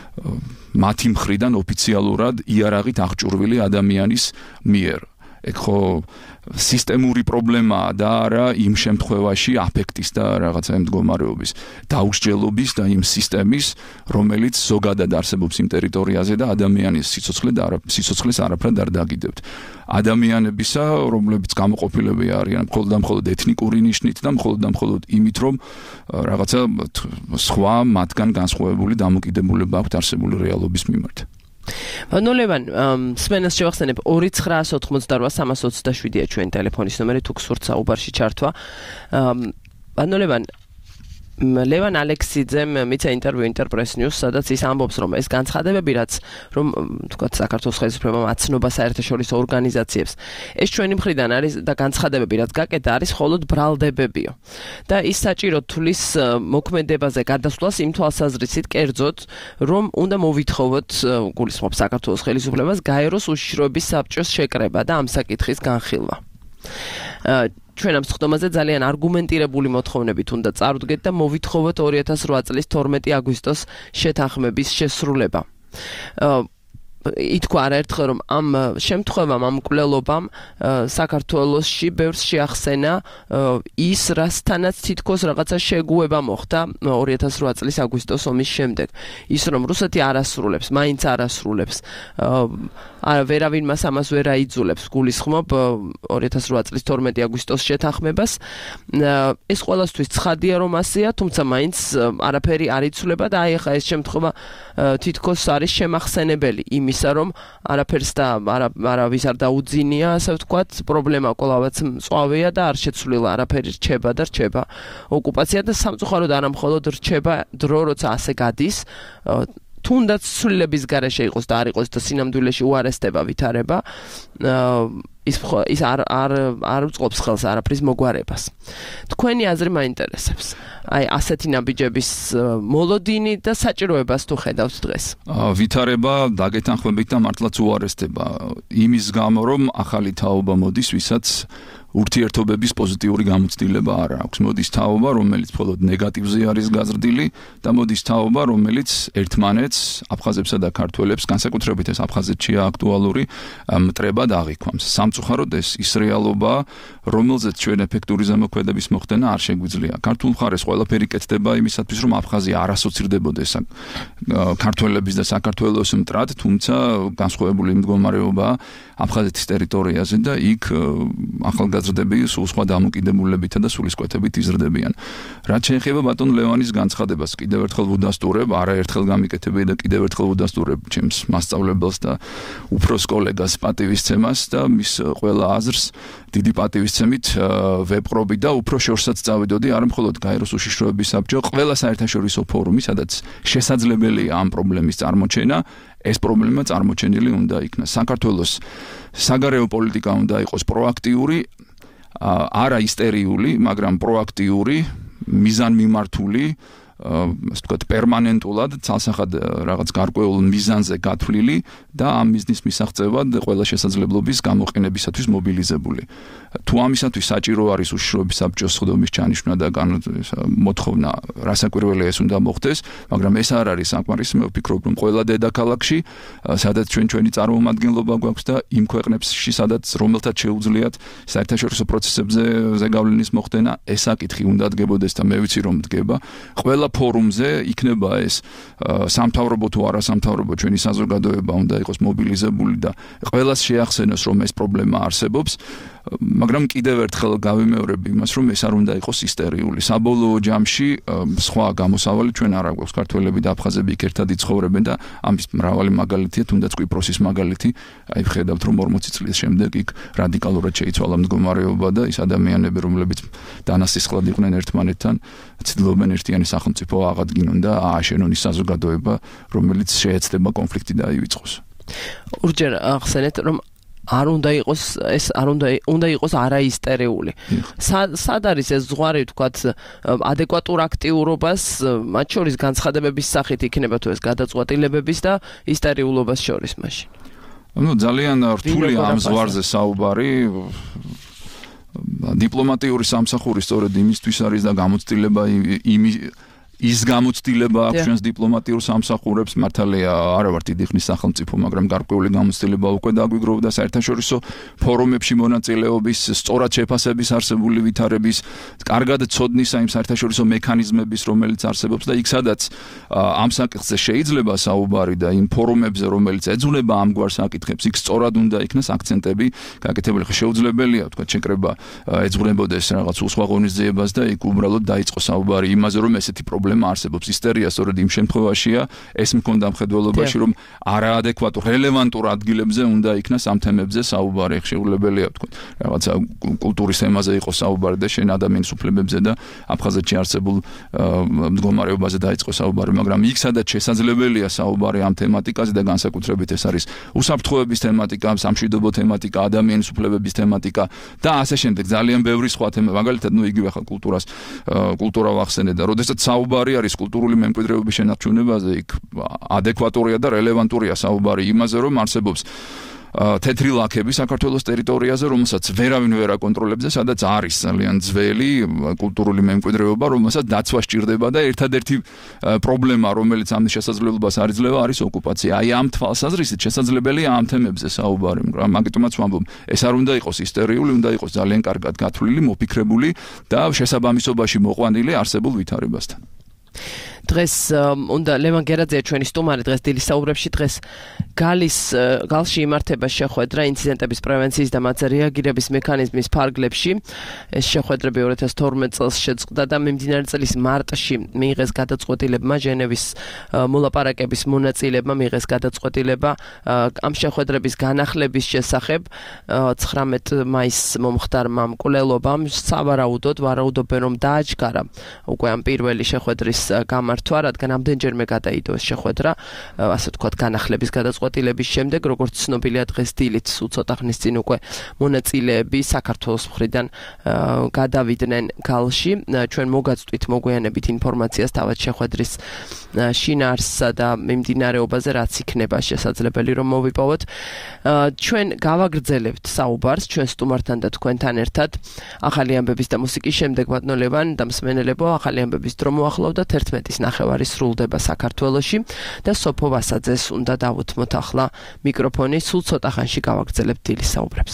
მათი მხრიდან ოფიციალურად იარაღით აღჭურვილი ადამიანის მიერ. ეგ ხო სისტემური პრობლემაა და არა იმ შემთხვევაში აფექტის და რაღაცა მდგომარეობის დაუსჯელობის და იმ სისტემის, რომელიც ზოგადად არსებობს იმ ტერიტორიაზე და ადამიანის სიცოცხლეს არაფრად არ დაგიდებთ. ადამიანებისა, რომლებიც გამოყოფილები არიან მხოლოდ ეთნიკური ნიშნით და მხოლოდ იმით, რომ რაღაცა სხვა მათგან განსხვავებული დამოკიდებულება აქვთ არსებული რეალობის მიმართ. ნოლევან სმენას შევახსენებ 2988327-ია ჩვენი ტელეფონის ნომერი, თუ გსურთ საუბარში ჩართვა. ნოლევან ლევან ალექსიძემ მიცა ინტერვიუ ინტერპრეს ნიუს, სადაც ის ამბობს, რომ ეს განცხადებები, რაც რომ თქვათ საქართველოს ხელისუფლებამ აცნობა საერთაშორისო ორგანიზაციებს, ეს ჩვენი მხრიდან არის და განცხადებები, რაც გაკეთა, არის მხოლოდ ბრალდებებიო. და ის საჭიროდ თulis მოქმედებაზე გადასვლას იმ თვალსაზრისით კერძოდ, რომ უნდა მოვითხოვოთ გულისხმობს საქართველოს ხელისუფლებას გაეროს უშიშროების საბჭოს შეკრება და ამ საკითხის განხილვა. ჩვენ ამ სხდომაზე ძალიან არგუმენტირებული მოთხოვნებით უნდა წარუდგეთ და მოვითხოვოთ 2008 წლის 12 აგვისტოს შეთანხმების შესრულება. ითქვა არაერთხელ, რომ ამ შემთხვევამ, ამ მკვლელობამ საქართველოსში ბევრს შეახსენა ის, რასთანაც თითქოს რაღაცა შეგუება მოხდა 2008 წლის აგვისტოს ომის შემდეგ. ის, რომ რუსეთი არასრულებს, მაინც არასრულებს, ვერავინ მას ამას ვერ აიძულებს, გულისხმობ 2008 წლის 12 აგვისტოს შეთანხმებას. ეს ყველასთვის ცხადია, რომ ასეა, თუმცა მაინც არაფერი არ იცვლება და აი ახლა ეს შემთხვევა თითქოს არის შემახსენებელი იმისა, რომ არაფერს და არავის არ დაუძინია, ასე ვთქვათ, პრობლემა კვლავაც მწვავეა და არ შეცვლილა, არაფერი რჩება და რჩება. ოკუპაცია და სამწუხაროდ არა მხოლოდ რჩება დრო, როცა ასე გადის, თუნდაც ცვლილების გარეშე იყოს და არ იყოს და სინამდვილეში უარესდება, ვითარება. ის არ უწყობს ხელს არაფრის მოგვარებას. თქვენი აზრი მაინტერესებს. აი ასეთი ნაბიჯების მოლოდინი და საჭიროებას თუ ხედავთ დღეს. ვითარება დაგეთანხმებით და მართლაც უარესდება. იმის გამო რომ ახალი თაობა მოდის, ვისაც ურთიერთობების პოზიტიური გამოცდილება არ აქვს. მოდის თაობა, რომელიც მხოლოდ ნეგატივზე არის გაზრდილი და მოდის თაობა, რომელიც ერთმანეთს, აფხაზებსა და ქართველებს, განსაკუთრებით ეს აფხაზეთშია აქტუალური, მტრებად აღიქვამს. სამწუხაროდ ეს რეალობა, რომელზეც ჩვენ ეფექტური ზემოქმედების მოხდენა არ შეგვიძლია. ქართულ მხარეს ყველაფერი კეთდება იმისათვის, რომ აფხაზია არ ასოცირდებოდეს ქართველების და საქართველოს მტრად, თუმცა განსხვავებული მდგომარეობა აფხაზეთის ტერიტორიაზე და იქ ახალგაზრდები სულ სხვა დამოკიდებულებითა და სულისკვეთებით იზრდებიან. რაც შეეხება ბატონ ლევანის განცხადებას, კიდევ ერთხელ ვუდასტურებ, არაერთხელ გამიკეთებია და კიდევ ერთხელ ვუდასტურებ ჩემს მასწავლებელს და უფროს კოლეგას პატივისცემას და მის ყველა აზრს დიდი პატივისცემით ვეპყრობი და უფრო შორსაც წავიდოდი, არა მხოლოდ გაეროს უშიშროების საბჭო, ყველა საერთაშორისო ფორუმი, სადაც შესაძლებელია ამ პრობლემის წარმოჩენა, ეს პრობლემა წარმოჩენილი უნდა იქნას. საქართველოს საგარეო პოლიტიკა უნდა იყოს პროაქტიული, არა ისტერიული, მაგრამ პროაქტიული, მიზანმიმართული, ასე ვთქვათ, პერმანენტულად, ცალსახად რაღაც გარკვეულ მიზანზე გათვლილი და ამ მიზნის მისაღწევად ყველა შესაძლებლობის გამოყენებისათვის მობილიზებული. თუ ამისათვის საჭირო არის უშიშროების საბჭოს სხდომის ჩანიშვნა და მოთხოვნა, რასაკვირველია ეს უნდა მოხდეს, მაგრამ ეს არ არის საკმარისი, მე ვფიქრობ, რომ ყველა დედაქალაქში, სადაც ჩვენი წარმომადგენლობა გვაქვს და იმ ქვეყნებში, სადაც რომელთაც შეუძლიათ საერთაშორისო პროცესებზე ზეგავლენის მოხდენა, ეს საკითხი უნდა დგებოდეს და მე ვიცი რომ დგება. ყველა ფორუმზე იქნება ეს სამთავრობო თუ არასამთავრობო ჩვენი საზოგადოება უნდა იყოს მობილიზებული და ყველას შეახსენოს რომ ეს პრობლემა არსებობს. მაგრამ კიდევ ერთხელ გავიმეორებ იმას, რომ ეს არ უნდა იყოს ისტერიული. საბოლოო ჯამში სხვა გამოსავალი ჩვენ არ აქვს. ქართველები და აფხაზები იქ ერთად იცხოვრებენ და ამის მრავალი მაგალითია, თუნდაც კვიპროსის მაგალითი. აი ხედავთ, რომ 40 წლის შემდეგ იქ რადიკალურად შეიცვალა მდგომარეობა და ის ადამიანები, რომლებიც დანასისხლად იყვნენ ერთმანეთთან, ცდილობენ ერთიანი სახელმწიფო აღადგინონ და ააშენონ ის საზოგადოება, რომელიც შეეცდება კონფლიქტი დაივიწყოს. ურჯერ ახსენეთ, რომ არ უნდა იყოს ეს უნდა იყოს არაისტერიული. სად არის ეს ზღვარი, თქვათ, ადეკვატურ აქტიურობას, მათ შორის განცხადებების სახით იქნება თუ ეს გადაწყვეტილებების და ისტერიულობას შორის მაშინ. ანუ ძალიან რთული ამ ზღვარზე საუბარი. დიპლომატიური სამსახური სწორედ იმისთვის არის და გამოცდილება ის გამოცდილება აქვს ჩვენს დიპლომატიურ სამსახურებს, მართალია არა ვარ დიდი ხნის სახელმწიფო, მაგრამ გარკვეული გამოცდილება უკვე დაგვიგროვდა საერთაშორისო ფორუმებში მონაწილეობის, სწორად შეფასების არსებული ვითარების, კარგად ცოდნის იმ საერთაშორისო მექანიზმების, რომელიც არსებობს და იქ სადაც ამ საკითხზე შეიძლება საუბარი და იმ ფორუმებზე, რომელიც ეძღვნება ამგვარ საკითხებს, იქ სწორად უნდა იქნას აქცენტები გაკეთებული. შეუძლებელია, თქვა, შეკრება ეძღვნებოდეს რაღაც უსხვა ღონისძიებას და იქ უბრალოდ დაიწყოს საუბარი იმაზე, რომ ესეთი პრობლემა არსებობს. ისტერია სწორედ იმ შემთხვევაშია, ეს მქონდა მხედველობაში, რომ არაადეკვატურ, რელევანტურ ადგილებზე უნდა იქნას ამ თემებზე საუბარი. შეუძლებელია, თქვა, რაღაცა კულტურის თემაზე იყოს საუბარი და შენ ადამიანის უფლებებზე და აფხაზეთში არსებულ მდგომარეობაზე დაიწყოს საუბარი, მაგრამ იქ სადაც შესაძლებელია საუბარი ამ თემატიკაზე და განსაკუთრებით ეს არის უსაფრთხოების თემატიკა, სამშვიდობო თემატიკა, ადამიანის უფლებების თემატიკა და ასე შემდეგ, ძალიან ბევრი სხვა თემა, მაგალითად, იგივე ახალ კულტურა ვახსენე და როდესაც საუბარი არის კულტურული მემკვიდრეობის შენარჩუნებაზე, იქ ადეკვატურია და რელევანტურია საუბარი იმაზე, რომ არსებობს თეთრი ლაქები საქართველოს ტერიტორიაზე, რომელსაც ვერავინ ვერ აკონტროლებს და სადაც არის ძალიან ძველი კულტურული მემკვიდრეობა, რომელსაც დაცვა სჭირდება და ერთადერთი პრობლემა, რომელიც ამის შესაძლებლობას არ იძლევა, არის ოკუპაცია. აი ამ თვალსაზრისით შესაძლებელია ამ თემებზე საუბარი, მაგრამ მაგიტომაც ვამბობ, ეს არ უნდა იყოს ისტერიული, უნდა იყოს ძალიან კარგად გათვლილი, მოფიქრებული და შესაბამისობაში მოყვანილი არსებულ ვითარებასთან. დღეს უნდა ლევან გერაძეა ჩვენი სტუმარი დღეს დილის საუბრებში. დღეს გალში იმართება შეხვედრა ინციდენტების პრევენციის და მათზე რეაგირების მექანიზმის ფარგლებში. ეს შეხვედრები 2012 წელს შეწყდა და მიმდინარე წლის მარტში მიიღეს გადაწყვეტილებმა, ჟენევის მოლაპარაკების მონაწილეებმა მიიღეს გადაწყვეტილება ამ შეხვედრების განახლების შესახებ. 19 მაისს მომხდარმა მკვლელობამ სავარაუდოდ ვარაუდობენ, რომ დააჩქარა უკვე ამ პირველი შეხვედრის გამართვა, რადგან ამდენჯერმე გადაიდო ეს შეხვედრა, ასე ვთქვათ, განახლების გადაწყვეტილების შემდეგ, როგორც ცნობილია დღეს დილით, სულ ცოტა ხნის წინ უკვე მონაწილეები საქართველოს მხრიდან გადავიდნენ გალში. ჩვენ მოგაწვით მოგვიანებით ინფორმაციას თავად შეხვედრის შინაარსსა და მიმდინარეობაზე, რაც იქნება შესაძლებელი რომ მოვიპოვოთ. ჩვენ გავაგრძელებთ საუბარს ჩვენ სტუმართან და თქვენთან ერთად. ახალი ამბების და მუსიკის შემდეგ ბატონოლებან და მსმენელებო, ახალი ამბების დრო მოახლოვდა 11:30 სრულდება საქართველოში და სოფო ვასაძეს უნდა დავუთმოთ ახლა მიკროფონი. სულ ცოტა ხანში გავაგრძელებთ დილის საუბრებს.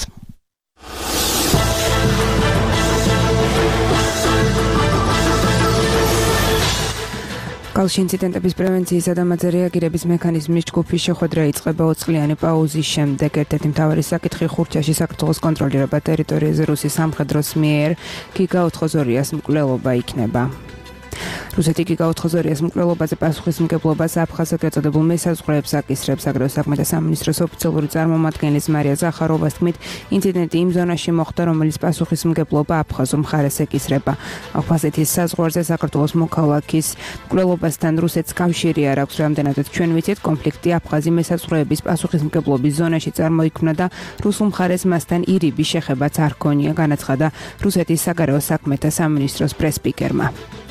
კალში ინციდენტების პრევენციისა და მათზე რეაგირების მექანიზმის ჯგუფის შეხვედრა იწყება 20 წლიანი პაუზის შემდეგ. ერთ-ერთი მთავარი საკითხი ხურჩაში საქართველოს კონტროლირებად ტერიტორიაზე რუსის სამხედროს მიერ გიგა 82-ას მკვლელობა იქნება. რუსეთი გიგა 82-ას მკვლელობაზე პასუხისმგებლობას აფხაზად ეწოდებულ მესაზღვრეებს აკისრებს. აგრეთვე საქმეთა სამინისტროს ოფიციალური წარმომადგენლის მარია ზახაროვას თქმით, ინციდენტი იმ ზონაში მოხდა, რომელიც პასუხისმგებლობა აფხაზურ მხარეს ეკისრება. აფხაზეთის საზღვარზე საქართველოს მოქალაქის მკვლელობასთან რუსეთს კავშირი არ აქვს. რამდენადაც ჩვენ ვიცით, კონფლიქტი აფხაზი მესაზღვრეების პასუხისმგებლობის ზონაში წარმოიქმნა და რუსულ მხარეს მასთან ირიბი შეხებაც არ ჰქონია, განაცხადა რუსეთის საგარეო საქმეთა სამინისტროს პრესსპიკერმა.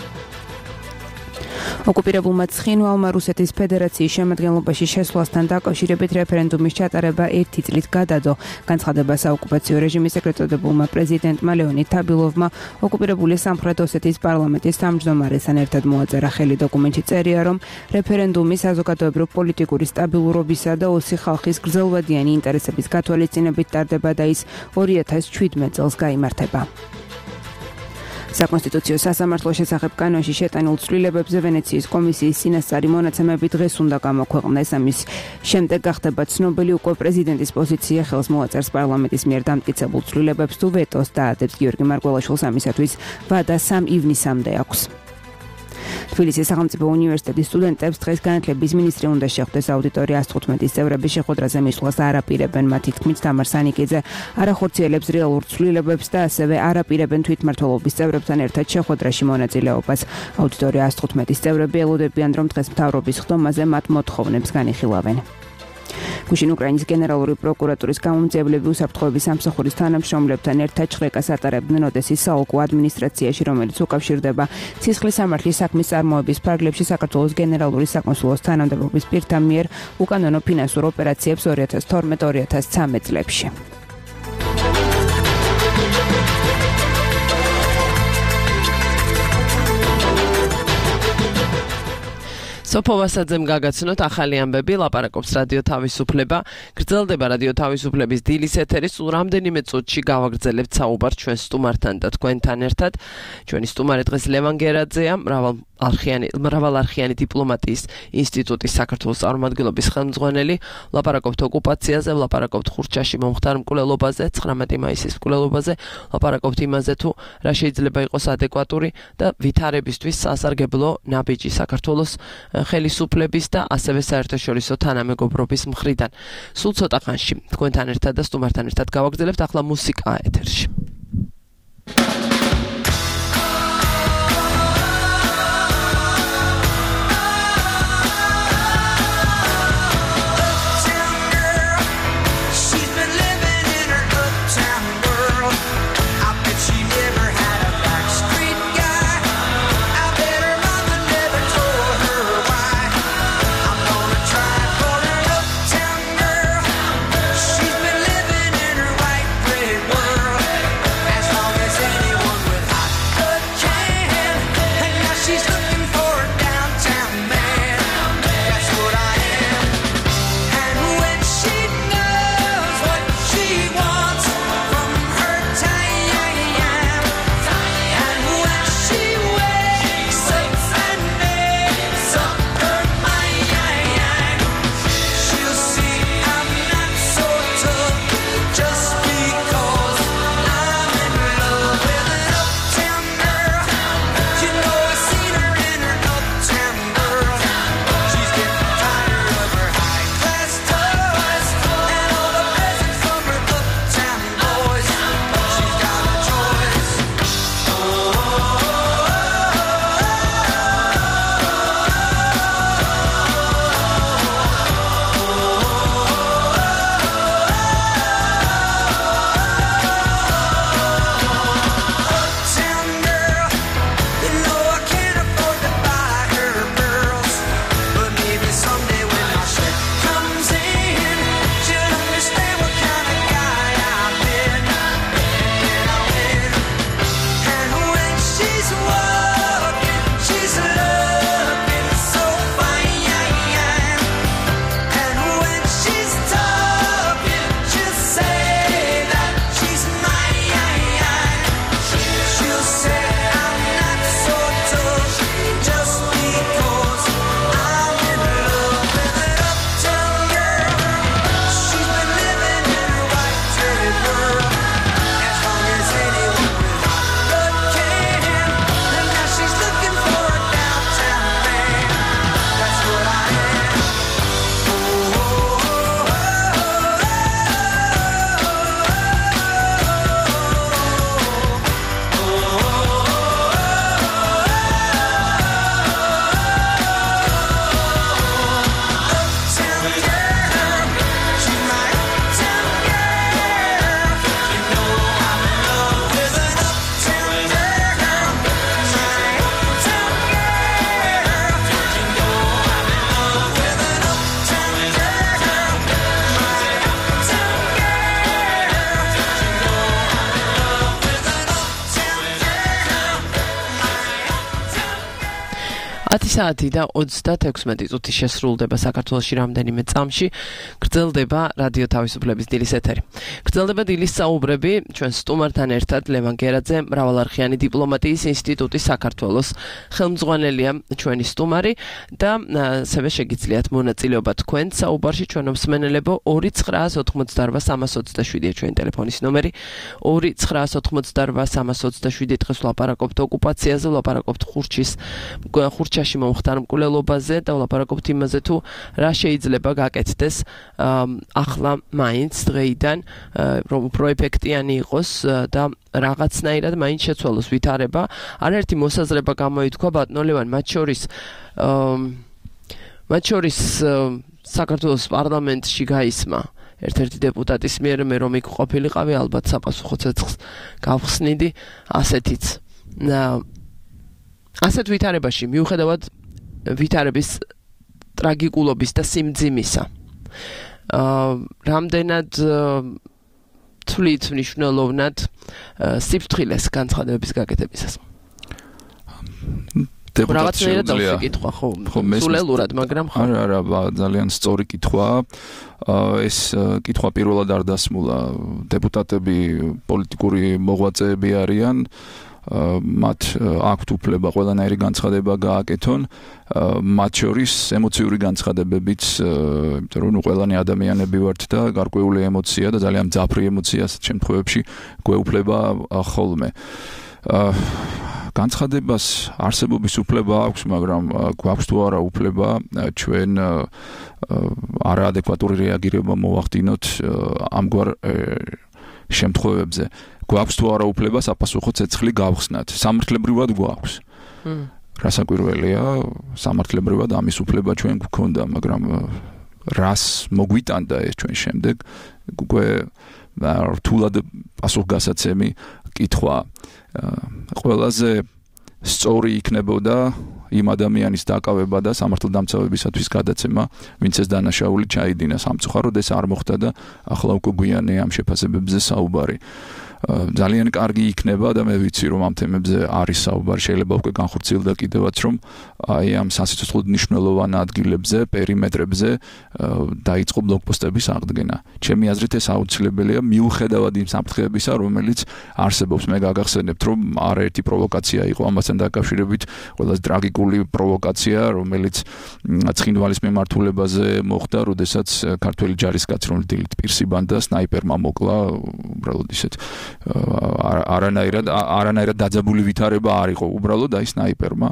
ოკუპირებულმა ცხინვალმა რუსეთის ფედერაციის შემადგენლობაში შესვლასთან დაკავშირებით რეფერენდუმის ჩატარება 1 წლით გადადო. განცხადება საოკუპაციო რეჟიმის ეგრეთ წოდებულმა პრეზიდენტმა ლეონიდ თაბილოვმა ოკუპირებული სამხრეთ ოსეთის პარლამენტის თავმჯდომარესთან ერთად მოაწერა ხელი. დოკუმენტში წერია, რომ რეფერენდუმი საზოგადოებრივ-პოლიტიკური სტაბილურობისა და ოსი ხალხის გრძელვადიანი ინტერესების გათვალისწინებით ტარდება და ის 2017 წელს გაიმართება. საკონსტიტუციო სასამართლოს შესახებ კანონში შეტანილ ცვლილებებზე ვენეციის კომისიის წინასწარი მონაცემები დღეს უნდა გამოქვეყნეს. ამის შემდეგ გახდება ცნობილი უკვე პრეზიდენტის პოზიცია ხელს მოაწერს პარლამენტის მიერ დამტკიცებულ ცვლილებებს თუ ვეტოს დაადებს. გიორგი მარგველაშვილს ამისათვის ვადა 3 ივნისამდე აქვს. თბილისის სახელმწიფო უნივერსიტეტის სტუდენტებს დღეს განათლების მინისტრი უნდა შეხვდეს. აუდიტორია 115 წევრების შეხვედრაზე მისვლას არაპირებენ. მათი თქმით, თამარ სანიკიძე არ ახორციელებს რეალურ ცვლილებებს და ასევე არაპირებენ თვითმმართველობის წევრებთან ერთად შეხვედრაში მონაწილეობას. აუდიტორია 115 წევრები ელოდებიან, რომ დღეს მთავრობის ხდომაზე მათ მოთხოვნებს განიხილავენ. გუშინ უკრაინის გენერალური პროკურატურის გამომძიებლები უსაფრთხოების სამსახურის თანამშრომლებთან ერთად ჭრეკას ატარებდნენ ოდესის საოლქო ადმინისტრაციაში, რომელიც უკავშირდება ცისხლის სამართლის საქმის წარმოების ფარგლებში საქართველოს გენერალური საკონსულოს თანამდებობის პირთა მიერ უკანონო ფინანსურ ოპერაციებს 2012-2013 წლებში. სოფო ვასაძემ გაგაცნოთ ახალი ამბები, ლაპარაკობს რადიო თავისუფლება. გრძელდება რადიო თავისუფლების დილის ეთერი. სულ რამდენიმე წუთში გავაგრძელებთ საუბარს ჩვენ სტუმართან და თქვენთან ერთად. ჩვენი სტუმარი დღეს ლევან გერაძეა, მრავალარხიანი დიპლომატიის ინსტიტუტის საქართველოს წარმომადგენლობის ხელმძღვანელი. ლაპარაკობთ ოკუპაციაზე, ლაპარაკობთ ხურჩაში მომხდარ მკვლელობაზე, 19 მაისის მკვლელობაზე, ლაპარაკობთ იმაზე თუ რა შეიძლება იყოს ადეკვატური და ვითარებისთვის სასარგებლო ნაბიჯი საქართველოს ხელისუფლების და ასევე საერთაშორისო თანამეგობრობის მხრიდან. სულ ცოტა ხანში თქვენთან ერთად და სტუმართან ერთად გავაგრძელებთ ახლა მუსიკა ეთერში. 10 საათი და 36 წუთი შესრულდება საქართველოში რამდენიმე წამში. გრძელდება რადიო თავისუფლების დილის ეთერი. გრძელდება დილის საუბრები ჩვენ სტუმართან ერთად ლევან გერაძე, მრავალარხიანი დიპლომატიის ინსტიტუტის საქართველოს ხელმძღვანელია ჩვენი სტუმარი და ასევე შეგიძლიათ მონაწილეობა თქვენ საუბარში ჩვენო მსმენელებო 2988327 ჩვენი ტელეფონის ნომერი 2988327 დღეს ვლაპარაკობთ ოკუპაციაზე, ვლაპარაკობთ ხურჩაში მომხდარ მკვლელობაზე და ვლაპარაკობთ იმაზე თუ რა შეიძლება გაკეთდეს ახლა მაინც დღეიდან რომ უფრო ეფექტიანი იყოს და რაღაცნაირად მაინც შეცვალოს ვითარება. არაერთი მოსაზრება გამოითქვა ბატონო ლევან, მათ შორის საქართველოს პარლამენტში გაისმა ერთ-ერთი დეპუტატის მიერ მე რომ იქ ყოფილიყავი ალბათ საპასუხო ცეცხლს გავხსნიდი ასეთიც. ასეთ ვითარებაში მიუხედავად ვითარების ტრაგიკულობის და სიმძიმისა რამდენად თვლით მნიშვნელოვნად სიფრთხილეს განცხადებების გაკეთებისას. რაღაცნაირად დავსიკითხვა ხო სულელურად, მაგრამ ხო არა ძალიან სწორი კითხვაა. ეს კითხვა პირველად არ დასმულა. დეპუტატები პოლიტიკური მოღვაწეები არიან. მათ აქვთ უფლება ყველანაირი განცხადება გააკეთონ, მათ შორის ემოციური განცხადებებიც, იმიტომ რომ ყველანი ადამიანები ვართ და გარკვეული ემოცია და ძალიან მძაფრი ემოცია ასეთ შემთხვევებში გვეუფლება ხოლმე. განცხადებას არსებობის უფლება აქვს, მაგრამ გვაქვს თუ არა უფლება ჩვენ არაადეკვატური რეაგირება მოვახდინოთ ამგვარ შემთხვევებზე. გვაქვს თუ არა უფლება საპასუხო ცეცხლი გავხსნათ. სამართლებრივად გვაქვს. რასაკვირველია, სამართლებრივად ამის უფლება ჩვენ გვქონდა, მაგრამ რას მოგვიტანდა ეს ჩვენ შემდეგ? უკვე რთულად პასუხგასაცემი კითხვა. ყველაზე სწორი იქნებოდა იმ ადამიანის დაკავება და სამართალდამცავებისათვის გადაცემა, ვინც ეს დანაშაული ჩაიდინა სამწუხაროდ ეს არ მოხდა და ახლა უკვე გვიანია ამ შეფასებებზე საუბარი. ძალიან კარგი იქნება და მე ვიცი რომ ამ თემებზე არის საუბარი, შეიძლება უკვე განხორციელდა კიდევაც რომ აი ამ სასიცოცხლოდ მნიშვნელოვან ადგილებზე, პერიმეტრებზე დაიწყო ბლოკპოსტების აღდგენა. ჩემი აზრით ეს აუცილებელია მიუხედავად იმ საფრთხეებისა, რომელიც არსებობს. მე გაგახსენებთ რომ არაერთი პროვოკაცია იყო ამასთან დაკავშირებით, ყველაზე ტრაგიკული პროვოკაცია, რომელიც ცხინვალის მიმართულებაზე მოხდა, როდესაც ქართველი ჯარისკაცი რომელიც დილით პირს იბანდა სნაიპერმა მოკლა, უბრალოდ ისეთ არანაირად დაძაბული ვითარება არ იყო, უბრალოდ აი სნაიპერმა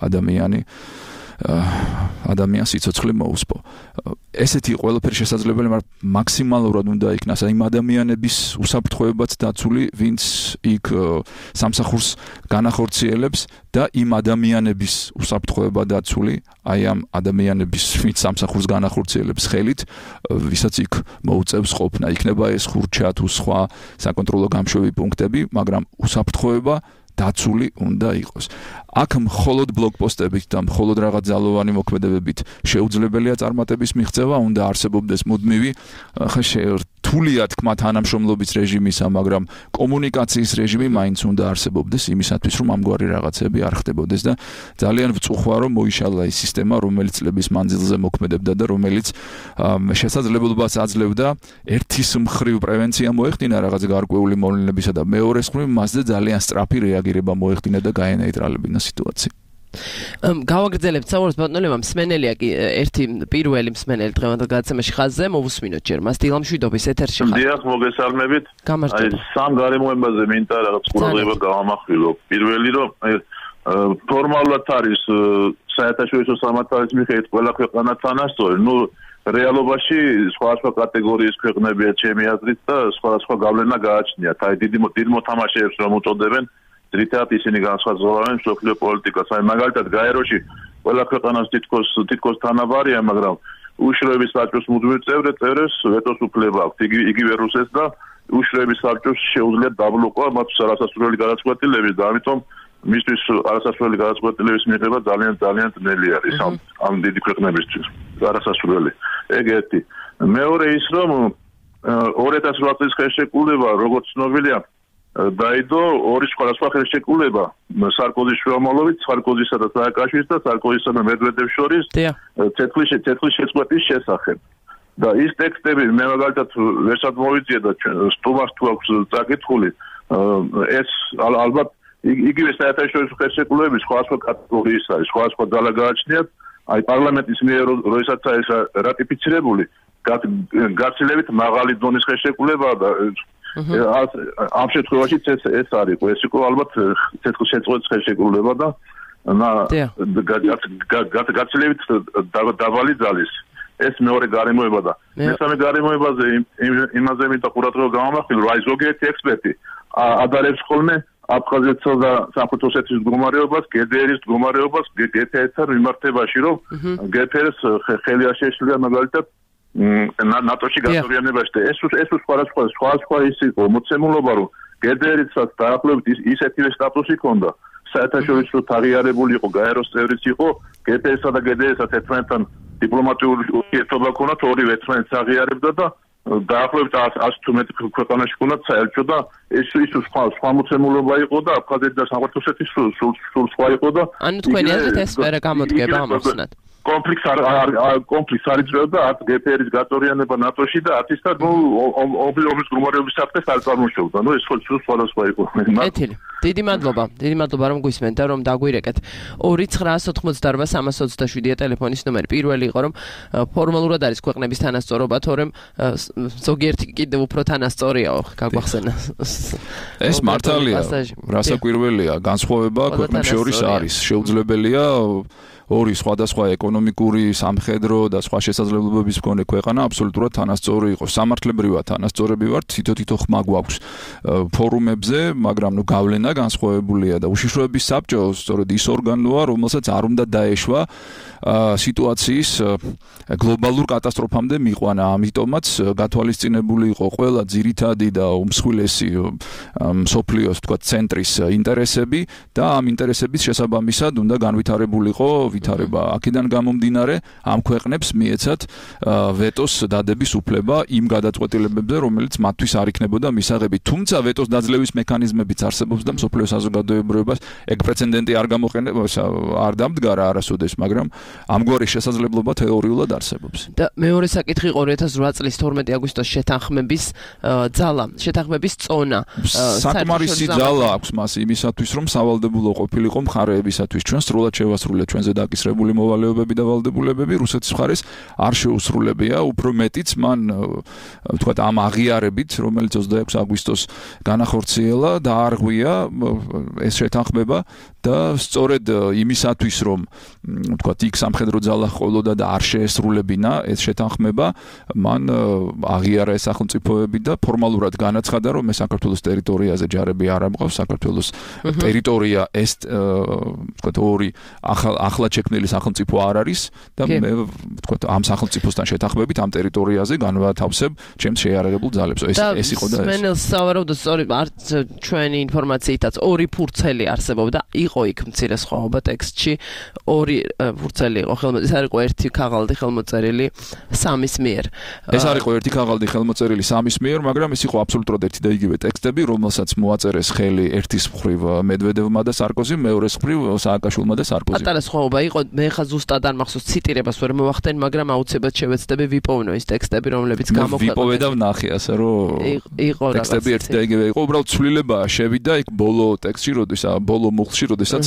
ადამიანს სიცოცხლე მოუსპო. ესეთი ყველაფერი შესაძლებელი, მაგრამ მაქსიმალურად უნდა იქნას იმ ადამიანების უსაფრთხოებაც დაცული, ვინც იქ სამსახურს განახორციელებს და იმ ადამიანების უსაფრთხოება დაცული, აი ამ ადამიანების ვინც სამსახურს განახორციელებს ხელით, ვისაც იქ მოუწევს ყოფნა. იქნება ეს ხურჩა თუ სხვა საკონტროლო გამშვები პუნქტები, მაგრამ უსაფრთხოება დაცული უნდა იყოს. აქ მხოლოდ ბლოკპოსტებით და მხოლოდ რაღაც ძალოვანი მოქმედებებით შეუძლებელია წარმატების მიღწევა, უნდა არსებობდეს მუდმივი რთულია თქმა თანამშრომლობის რეჟიმისა, მაგრამ კომუნიკაციის რეჟიმი მაინც უნდა არსებობდეს იმისათვის, რომ ამგვარი რაღაცები არ ხდებოდეს და ძალიან ვწუხვა, რომ მოიშალა ის სისტემა, რომელიც წლების მანძილზე მოქმედებდა და რომელიც შესაძლებლობას აძლევდა ერთის მხრივ პრევენცია მოეხდინა რაღაც გარკვეული მოვლენებისა და მეორეს მხრივ მასზე ძალიან სწრაფი რეაგირება მოეხდინა და გაენეიტრალებინა სიტუაცია. გავაგრძელებთ საუბარს ბატონო ლევან, მსმენელია კი ერთი პირველი მსმენელი დღევანდელ გადაცემაში ხაზზე, მოვუსმინოთ ჯერ მას დილამშვიდობის ეთერში ხარ. დიახ, მოგესალმებით. აი სამ გარემოებაზე მინდა რაღაც ყურადღება გავამახვილო. პირველი რომ ფორმალურად არის საერთაშორისო სამართლის მიხედვით ყველა ქვეყანა თანასწორი. რეალობაში სხვა კატეგორიის ქვეყნებია ჩემი აზრით და სხვა გავლენა გააჩნიათ. აი დიდ მოთამაშეებს რომ უწოდებენ ძირითადად ისინი განსხვავებენ სოფლიო პოლიტიკას. აი მაგალითად გაეროში ყველა ქვეყანას თითქოს თანაბარია, მაგრამ უშროების საბჭოს მუდმივ წევრებს ვეტოს უფლება აქვთ. იგივე რუსეთს და უშროების საბჭოს შეუძლიათ დაბლოკვა მათ არასასურველი გადაწყვეტილების და ამიტომ მისთვის არასასურველი გადაწყვეტილების მიღება ძალიან ძნელი არის ამ დიდი ქვეყნებისთვის. არასასურველი. ეგ ერთი. მეორე ის რომ 2008 წლის ხელშეკრულება, როგორც ცნობილია, დაიდო ორი სხვადასხვა ხელშეკრულება სარკოზის შუამავლობით, სარკოზისა და სააკაშვილის და სარკოზისა და მედვედევის შორის ცეცხლის შეწყვეტის შესახებ. და ის ტექსტები მე მაგალითად ვერცად მოვიწია და სტუმარს თუ აქვს წაკითხული, ეს ალბათ იგივე საერთაშორისო ხელშეკრულების სხვადასხვა კატეგორიის არის, სხვადასხვა ძალა გააჩნიათ, აი პარლამენტის მიერ როდესაც ეს რატიფიცირებული, გაცილებით მაღალი დონის ხელშეკრულება და ამ შემთხვევაში ეს არის, ეს იყო ალბათ ცეცხლის შეწყვეტის ხელშეკრულება და გაცილებით დაბალი ძალის. ეს მეორე გარემოება და მესამე გარემოებაზე იმაზე მინდა ყურადღება გამომახვილო, რომ აი ზოგიერთი ექსპერტი ადარებს ხოლმე აფხაზეთსა და სამხრეთ ოსეთის მდგომარეობას, გდრ-ის მდგომარეობას GPR-თან მიმართებაში, რომ GPR-ს ხელი არ შეეშლია მაგალითად ნატოში გაწევრიანებაში და ეს სხვადასხვა ის იყო მოცემულობა, რომ GDR-საც დაახლოებით ისეთივე სტატუსი ჰქონდა, საერთაშორისო აღიარებული იყო, გაეროს წევრიც იყო, GPR-სა და GDR-საც ერთმანეთთან დიპლომატიური ურთიერთობა ჰქონდათ, ორივე ერთმანეთს აღიარებდა და დაახლოებით 100 თუ მეტი ქვეყანაში ჰქონდათ საელჩო და ეს სხვა მოცემულობა იყო და აფხაზეთი და სამხრეთ ოსეთის სულ სხვა იყო და ანუ თქვენი აზრით ეს ვერ გამოდგება ამახსნათ. კონფლიქტს არ იწვევდა არც GPR-ის გაწევრიანება ნატოში და არც ის და ომის მდგომარეობის საფრთხეს არ წარმოშობდა. ეს სხვადასხვა იყო. დიდი მადლობა რომ გვისმენთ და რომ დაგვირეკეთ. 2988327-ია ტელეფონის ნომერი. პირველი იყო რომ ფორმალურად არის ქვეყნების თანასწორობა, თორემ ზოგიერთი კიდევ უფრო თანასწორიაო, გაგვახსენა. ეს მართალია, რასაკვირველია, განსხვავება ქვეყნებს შორის არის. შეუძლებელია ორი სხვადასხვა ეკონომიკური, სამხედრო და სხვა შესაძლებლობების მქონე ქვეყანა აბსოლუტურად თანასწორი იყოს. სამართლებრივად თანასწორები ვართ, თითო ხმა გვაქვს ფორუმებზე, მაგრამ გავლენა განსხვავებულია და უშიშროების საბჭო სწორედ ის ორგანოა, რომელსაც არ უნდა დაეშვა სიტუაციის გლობალურ კატასტროფამდე მიყვანა. ამიტომაც გათვალისწინებული იყო ყველა ძირითადი და უმსხვილესი მსოფლიოს თქვა ცენტრის ინტერესები და ამ ინტერესების შესაბამისად უნდა განვითარებულიყო ვითარება. აქედან გამომდინარე ამ ქვეყნებს მიეცათ ვეტოს დადების უფლება იმ გადაწყვეტილებებზე, რომელიც მათთვის არ იქნებოდა მისაღები. თუმცა ვეტოს დაძლევის მექანიზმებიც არსებობს და მსოფლიო საზოგადოებრივებას ეგ პრეცედენტი არ არ დამდგარა არასოდეს, მაგრამ ამგვარი შესაძლებლობა თეორიულად არსებობს. და მეორე საკითხი 2008 წლის 12 აგვისტოს შეთანხმების შეთანხმების წონა. საკმარისი ძალა აქვს მას იმისათვის, რომ სავალდებულო ყოფილიყო მხარეებისათვის ჩვენ სრულად შევასრულეთ ჩვენზე დაკისრებული მოვალეობები და ვალდებულებები, რუსეთის მხარეს არ შეუსრულებია, უფრო მეტიც მან თქვა ამ აღიარებით, რომელიც 26 აგვისტოს განახორციელა და არღვია ეს შეთანხმება და სწორედ იმისათვის, რომ თქვა იქ სამხედრო ძალა ყოლოდა და არ შეესრულებინა ეს შეთანხმება, მან აღიარა ეს სახელმწიფოები და ფორმალურად განაცხადა, რომ ეს საქართველოს ტერიტორიაზე ჯარები არ ამყავს, საქართველოს ტერიტორია ეს თქვა ორი ახლა შექმნილი სახელმწიფო არ არის და მე თქვა ამ სახელმწიფოსთან შეთანხმებით ამ ტერიტორიაზე განვათავსებ ჩემს შეიარაღებულ ძალებს. ეს იყო და ეს. მენელს სავარაუდოდ სწორედ არც ჩვენი ინფორმაციითაც ორი ფურცელი არსებობდა, იყო იქ მცირე სხვაობა ტექსტში, ორი ფურცელი იყო ხელმოწერილი, ეს არ იყო ერთი ქაღალდი ხელმოწერილი სამის მიერ. ეს არ იყო ერთი ქაღალდი ხელმოწერილი სამის მიერ, მაგრამ ეს იყო აბსოლუტურად ერთი და იგივე ტექსტები, რომელსაც მოაწერეს ხელი ერთის მხრივ მედვედევმა და სარკოზიმ, მეორეს მხრივ სააკაშვილმა და სარკოზიმ. პატარა სხვაობა იყო, მე ხა ზუსტად არ მახსოვს, ციტირებას ვერ მოვახდენ, მაგრამ აუცილებლად შევეცდები ვიპოვნო ის ტექსტები, რომლებიც გამოქვეყნდა. ვიპოვე და ვნახე, ასე რომ იყო ტექსტები ერთი და იგივე იყო, უბრალოდ ცვლილება შევიდა იქ ბოლო ტექსტში, ბოლო მუხლში, როდესაც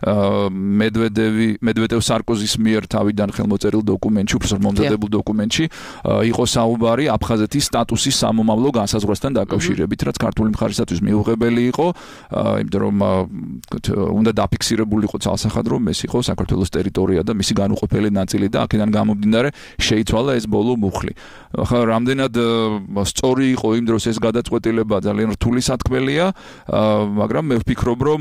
მედვედევ სარკოზის მიერ თავიდან ხელმოწერილ დოკუმენტში, უბრალოდ მომზადებულ დოკუმენტში იყო საუბარი აფხაზეთის სტატუსის სამომავლო განსაზღვრასთან დაკავშირებით, რაც ქართული მხარისათვის მიუღებელი იყო, იმიტომ რომ უნდა დაფიქსირებულიყო ცალსახად, რომ ეს იყო საქართველოს ტერიტორია და მისი განუყოფელი ნაწილი და აქედან გამომდინარე შეიცვალა ეს ბოლო მუხლი. ახლა რამდენად სწორი იყო იმ დროს ეს გადაწყვეტილება ძალიან რთული სათქმელია, მაგრამ მე ვფიქრობ, რომ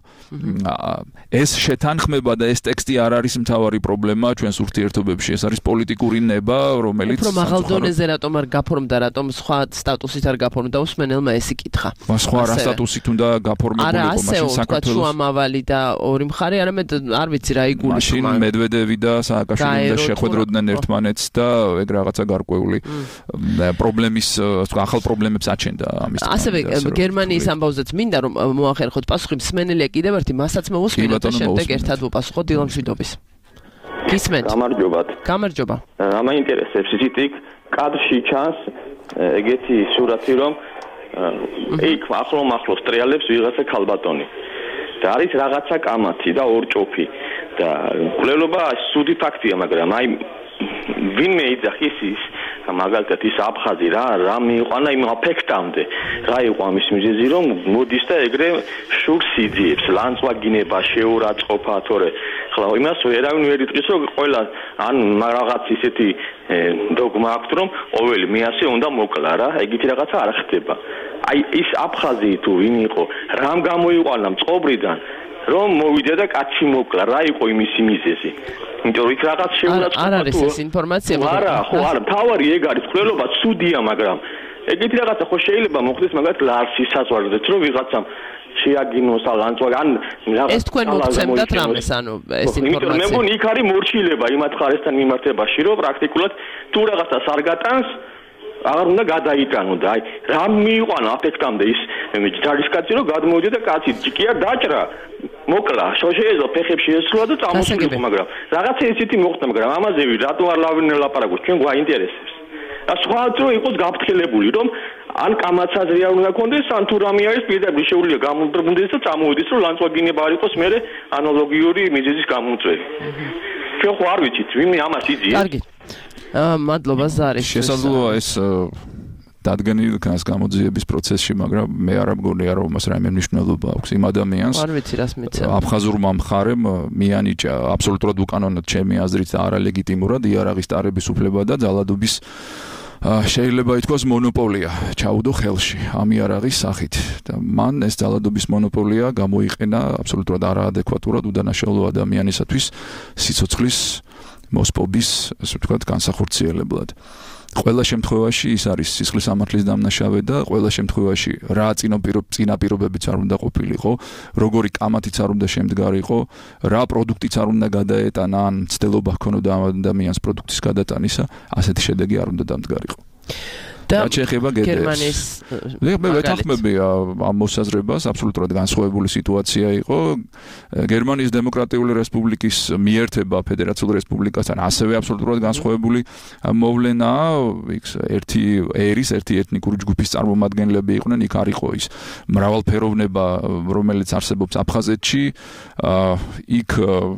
ეს შეთანხმება და ეს ტექსტი არ არის მთავარი პრობლემა ჩვენს ურთიერთობებში. ეს არის პოლიტიკური ნება, რომელიც უფრო მაღალ დონეზე რატომ არ გაფორმდა, რატომ სხვა სტატუსით არ გაფორმდა, უსმენელმა ეს იკითხა. სხვა რა სტატუსით უნდა გაფორმებულიყო, მაშინ საქართველოს შუამავალი და ორი მხარე, არამედ არ ვიცი რა იგულისხმება. მაშინ მედვედევი და სააკაშვილი და შეხვედროდნენ ერთმანეთს და ეგ რაღაცა გარკვეული პრობლემის ახალ პრობლემებს აჩენდა ამის. ასევე გერმანიის ამბავზეც მინდა რომ მოახერხოთ პასუხი მსმენელია კიდევ ერთი მასაც მოусმინეთ და შემდეგ ერთად ვუპასუხოთ დილა მშვიდობის. გისმენთ? გამარჯობა. ამაინტერესებს ისეთი კადრში ჩანს ეგეთი სურათი რომ იქ ახლოს ტრიალებს ვიღაცა ქალბატონი. და არის რაღაცა კამათი და ორჭოფი და კვლელობა სუდი ფაქტია, მაგრამ აი ვინმე იძახის ის მაგალითად ის აფხაზი რა მიიყვანა იმ აფექტამდე რა იყო ამის მიზეზი რომ მოდის და ეგრე შურს იძიებს ლანძღვაგინება შეურაცხყოფა თორე ხლა იმას ვერავინ ვერ იტყვის რომ ყველა ან რაღაც ისეთი დოგმა აქვს რომ ყოველი მეასე უნდა მოკლა რა ეგეთი რაღაცა არ ხდება აი ის აფხაზი თუ ვინ იყო რამ გამოიყვანა მწყობრიდან რომ მოვიდა და კაცი მოკლა რა იყო იმის მიზეზი იმიტომ რომ იქ რაღაც შეურაცხყოფა არ არის ეს ინფორმაცია არა თავარი ეგ არის კვლელობა ცუდია მაგრამ ეგეთი რაღაცა ხო შეიძლება მოხდეს მაგათ ლარსის საზღვარგარეთ რომ ვიღაცამ შეაგინოს ალანწვა ან რაღაც ეს თქვენ მოგცემდათ რამეს ანუ ეს ინფორმაცია მე მგონი იქ არის მორჩილება იმათ ხარესთან მიმართებაში რომ პრაქტიკულად თუ რაღაცას არ გატანს აღარ უნდა გადაიტანო და აი რა მიიყვანა აფექტამდე ის ჯარისკაცი რომ გადმოვიდა და კაცი ჯიკია დაჭრა მოკლა შეეძლო ფეხებში ესროლა და წამოსულიყო მაგრამ რაღაცა ისეთი მოხდა მაგრამ ამაზე რატო არ ლაპარაკობს ჩვენ გვაინტერესებს და სხვა დრო იყოს გაფრთხილებული რომ ან კამაცაზრია უნდა კონდეს ან თუ რამე არის პირდაპირ შეუძლია გამოუბრუნდეს და წამოვიდეს რომ ლანძღვაგინება არ იყოს მერე ანალოგიური მიზეზის გამომწვევი ჩვენ ხო არ ვიცით ვინმე ამას იძიებს კარგი მადლობა ზარი შესაძლოა ეს დადგენილი იქნას გამოძიების პროცესში, მაგრამ მე არ მგონია რომ მას რაიმე მნიშვნელობა აქვს იმ ადამიანს. არ ვიცი რას მიცემ. აფხაზურმა მხარემ მიანიჭა აბსოლუტურად უკანონოდ ჩემი აზრით არალეგიტიმურად იარაღის ტარების უფლება და ძალადობის შეიძლება ითქვას მონოპოლია ჩაუდო ხელში ამ იარაღის სახით და მან ეს ძალადობის მონოპოლია გამოიყენა აბსოლუტურად არაადეკვატურად უდანაშაულო ადამიანისათვის სიცოცხლის მოსპობის ასე ვთქვათ განსახორციელებლად. ყველა შემთხვევაში ის არის სისხლის სამართლის დამნაშავე და ყველა შემთხვევაში რა წინაპირობებიც არ უნდა ყოფილიყო, როგორი კამათიც არ უნდა შემდგარიყო, რა პროდუქტიც არ უნდა გადაეტანა, ან მცდელობა ჰქონოდა ამ ადამიანს პროდუქტის გადატანისა, ასეთი შედეგი არ უნდა დამდგარიყო. და შეეხება გერმანიის მე ვეთანხმები ამ მოსაზრებას აბსოლუტურად განსხვავებული სიტუაცია იყო გერმანიის დემოკრატიული რესპუბლიკის მიერთება ფედერაციულ რესპუბლიკასთან ასევე აბსოლუტურად განსხვავებული მოვლენაა ერთი ეთნიკური ჯგუფის წარმომადგენლები იყვნენ იქ არ იყო ის მრავალფეროვნება რომელიც არსებობს აფხაზეთში იქ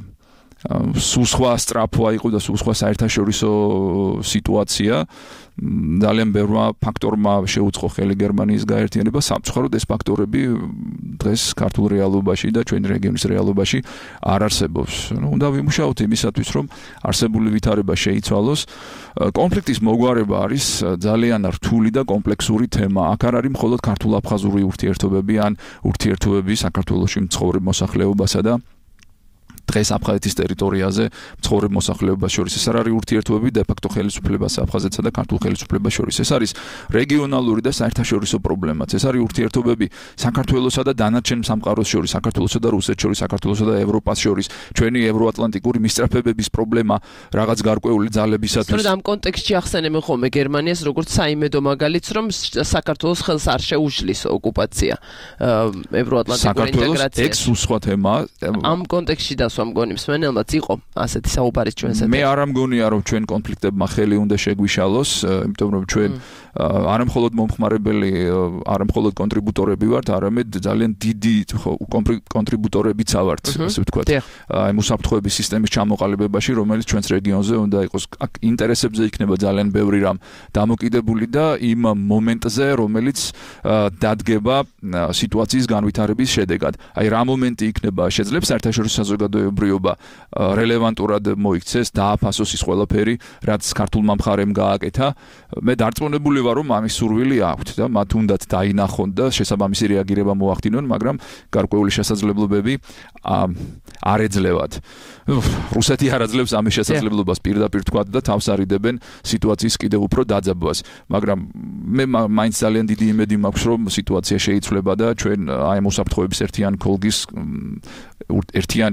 სულ სხვა სტრაფვა იყო და სულ სხვა საერთაშორისო სიტუაცია ძალიან ბევრმა ფაქტორმა შეუწყო ხელი გერმანიის გაერთიანება სამწუხაროდ ეს ფაქტორები დღეს ქართულ რეალობაში და ჩვენი რეგიონის რეალობაში არ არსებობს. უნდა ვიმუშაოთ იმისათვის რომ არსებული ვითარება შეიცვალოს. კონფლიქტის მოგვარება არის ძალიან რთული და კომპლექსური თემა. აქ არ არის მხოლოდ ქართულ-აფხაზური ურთიერთობები ან ურთიერთობები საქართველოში მცხოვრებ მოსახლეობასა და დღეს აფხაზეთის ტერიტორიაზე მცხოვრებ მოსახლეობას შორის ეს არ არის ურთიერთობები დე-ფაქტო ხელისუფლებას აფხაზეთსა და ქართულ ხელისუფლებას შორის ეს არის რეგიონალური და საერთაშორისო პრობლემაც ეს არის ურთიერთობები საქართველოსა და დანარჩენ სამყაროს შორის საქართველოსა და რუსეთს შორის საქართველოსა და ევროპას შორის ჩვენი ევროატლანტიკური მისწრაფებების პრობლემა რაღაც გარკვეული ძალებისათვის სწორედ ამ კონტექსტში ახსენებენ ხოლმე გერმანიას როგორც საიმედო მაგალითს რომ საქართველოს ხელს არ შეუშლის ოკუპაცია ევროატლანტიკური ინტეგრაცია ეს სხვა თემაა ამ კონტექსტში და მგონი მსმენელმაც იყო ასეთი საუბარის ჩვენს ეთერში. მე არ მგონია რომ ჩვენ კონფლიქტებმა ხელი უნდა შეგვიშალოს, იმიტომ რომ ჩვენ არა მხოლოდ მომხმარებელი, არა მხოლოდ კონტრიბუტორები ვართ, არამედ ძალიან დიდი კონტრიბუტორებიც ვართ, ასე ვთქვათ. აი უსაფრთხოების სისტემის ჩამოყალიბებაში, რომელიც ჩვენს რეგიონზე უნდა იყოს. აქ ინტერესებზე იქნება ძალიან ბევრი რამ დამოკიდებული და იმ მომენტზე, რომელიც დადგება სიტუაციის განვითარების შედეგად. აი რა მომენტი იქნება, შეძლებს საერთაშორისო საზოგადოებრიობა რელევანტურად მოიქცეს, დააფასოს ის ყველაფერი, რაც ქართულმა მხარემ გააკეთა. მე დარწმუნებული ვარ, რომ ამის სურვილი აქვთ და მათ უნდათ დაინახონ და შესაბამისი რეაგირება მოახდინონ, მაგრამ გარკვეული შესაძლებლობები არ ეძლევათ. რუსეთი არ აძლევს ამის შესაძლებლობას პირდაპირ თქვა და თავს არიდებენ სიტუაციის კიდევ უფრო დაძაბვას, მაგრამ მე მაინც ძალიან დიდი იმედი მაქვს, რომ სიტუაცია შეიცვლება და ჩვენ აი ამ უსაფრთხოების ერთიანი ქოლგის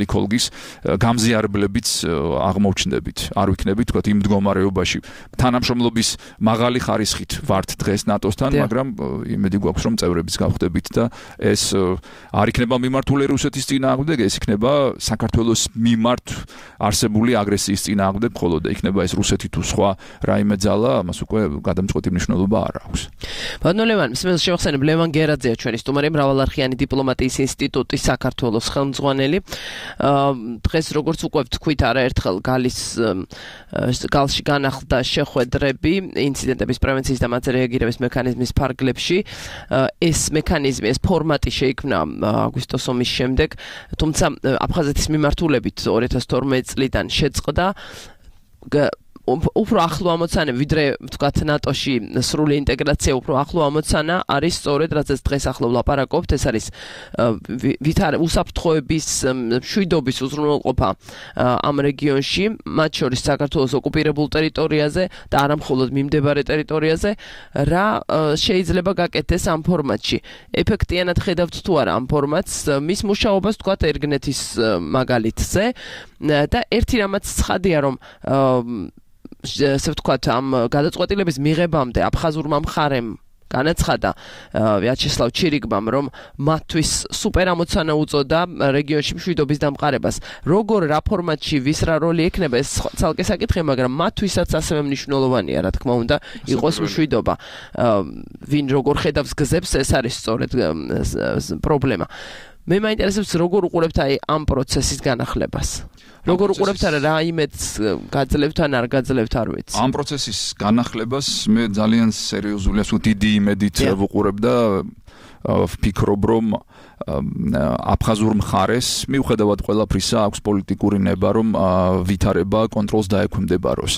გამზიარებლებიც აღმოჩნდებით. არ ვიქნებით თქვა იმ მდგომარეობაში. თანამშრომლობის მაღალი ხარისხით ვართ დღეს ნატოსთან, მაგრამ იმედი გვაქვს რომ წევრებიც გავხდებით და ეს არ იქნება მიმართული რუსეთის წინააღმდეგ, ეს იქნება საქართველოს მიმართ არსებული აგრესიის წინააღმდეგ, მხოლოდ იქნება ეს რუსეთი თუ სხვა რაიმე ძალა, ამას უკვე გადამწყვეტი მნიშვნელობა არ აქვს. ბატონო ლევან, მსმენელს შევახსენებ, ლევან გერაძეა ჩვენი სტუმარი, მრავალარხიანი დიპლომატიის ინსტიტუტის საქართველოს ხელმძღვანელი. დღეს როგორც უკვე ვთქვით, არაერთხელ გალში განახლდა შეხვედრები ინციდენტების პრევენციის და მათზე რეაგირების მექანიზმის ფარგლებში. ეს მექანიზმი, ეს ფორმატი შეიქმნა აგვისტოს ომის შემდეგ, თუმცა აფხაზეთის მიმართულებით 2012 წლიდან შეწყდა უფრო ახლო ამოცანა, ვიდრე ვთქვათ ნატოში სრული ინტეგრაცია უფრო ახლო ამოცანა არის სწორედ რაც დღეს ახლა ვლაპარაკობთ, ეს არის უსაფრთხოების მშვიდობის უზრუნველყოფა ამ რეგიონში, მათ შორის საქართველოს ოკუპირებულ ტერიტორიაზე და არა მხოლოდ მიმდებარე ტერიტორიაზე, რა შეიძლება გაკეთდეს ამ ფორმატში. ეფექტიანად ხედავთ თუ არა ამ ფორმატს, მის მუშაობას ვთქვათ ერგნეთის მაგალითზე და ერთი რამაც ცხადია რომ ესე ვთქვათ ამ გადაწყვეტილების მიღებამდე აფხაზურმა მხარემ განაცხადა ვიაჩესლავ ჩირიგბამ რომ მათთვის სუპერ ამოცანა უწოდა რეგიონში მშვიდობის დამყარებას. როგორ რა ფორმატში ვის რა როლი ექნება ეს ცალკე საკითხია, მაგრამ მათთვისაც ასევე მნიშვნელოვანია რა თქმა უნდა იყოს მშვიდობა. ვინ როგორ ხედავს გზებს, ეს არის სწორედ პრობლემა. მე მაინტერესებს როგორ უყურებთ აი ამ პროცესის განახლებას. როგორ უყურებთ რა იმედს გაძლევთ ან არ გაძლევთ არ ვიცი. ამ პროცესის განახლებას მე ძალიან სერიოზული, ასე დიდი იმედით ვუყურებ და ვფიქრობ რომ აფხაზურ მხარეს მიუხედავად ყველაფრისა აქვს პოლიტიკური ნება რომ ვითარება კონტროლს დაექვემდებაროს.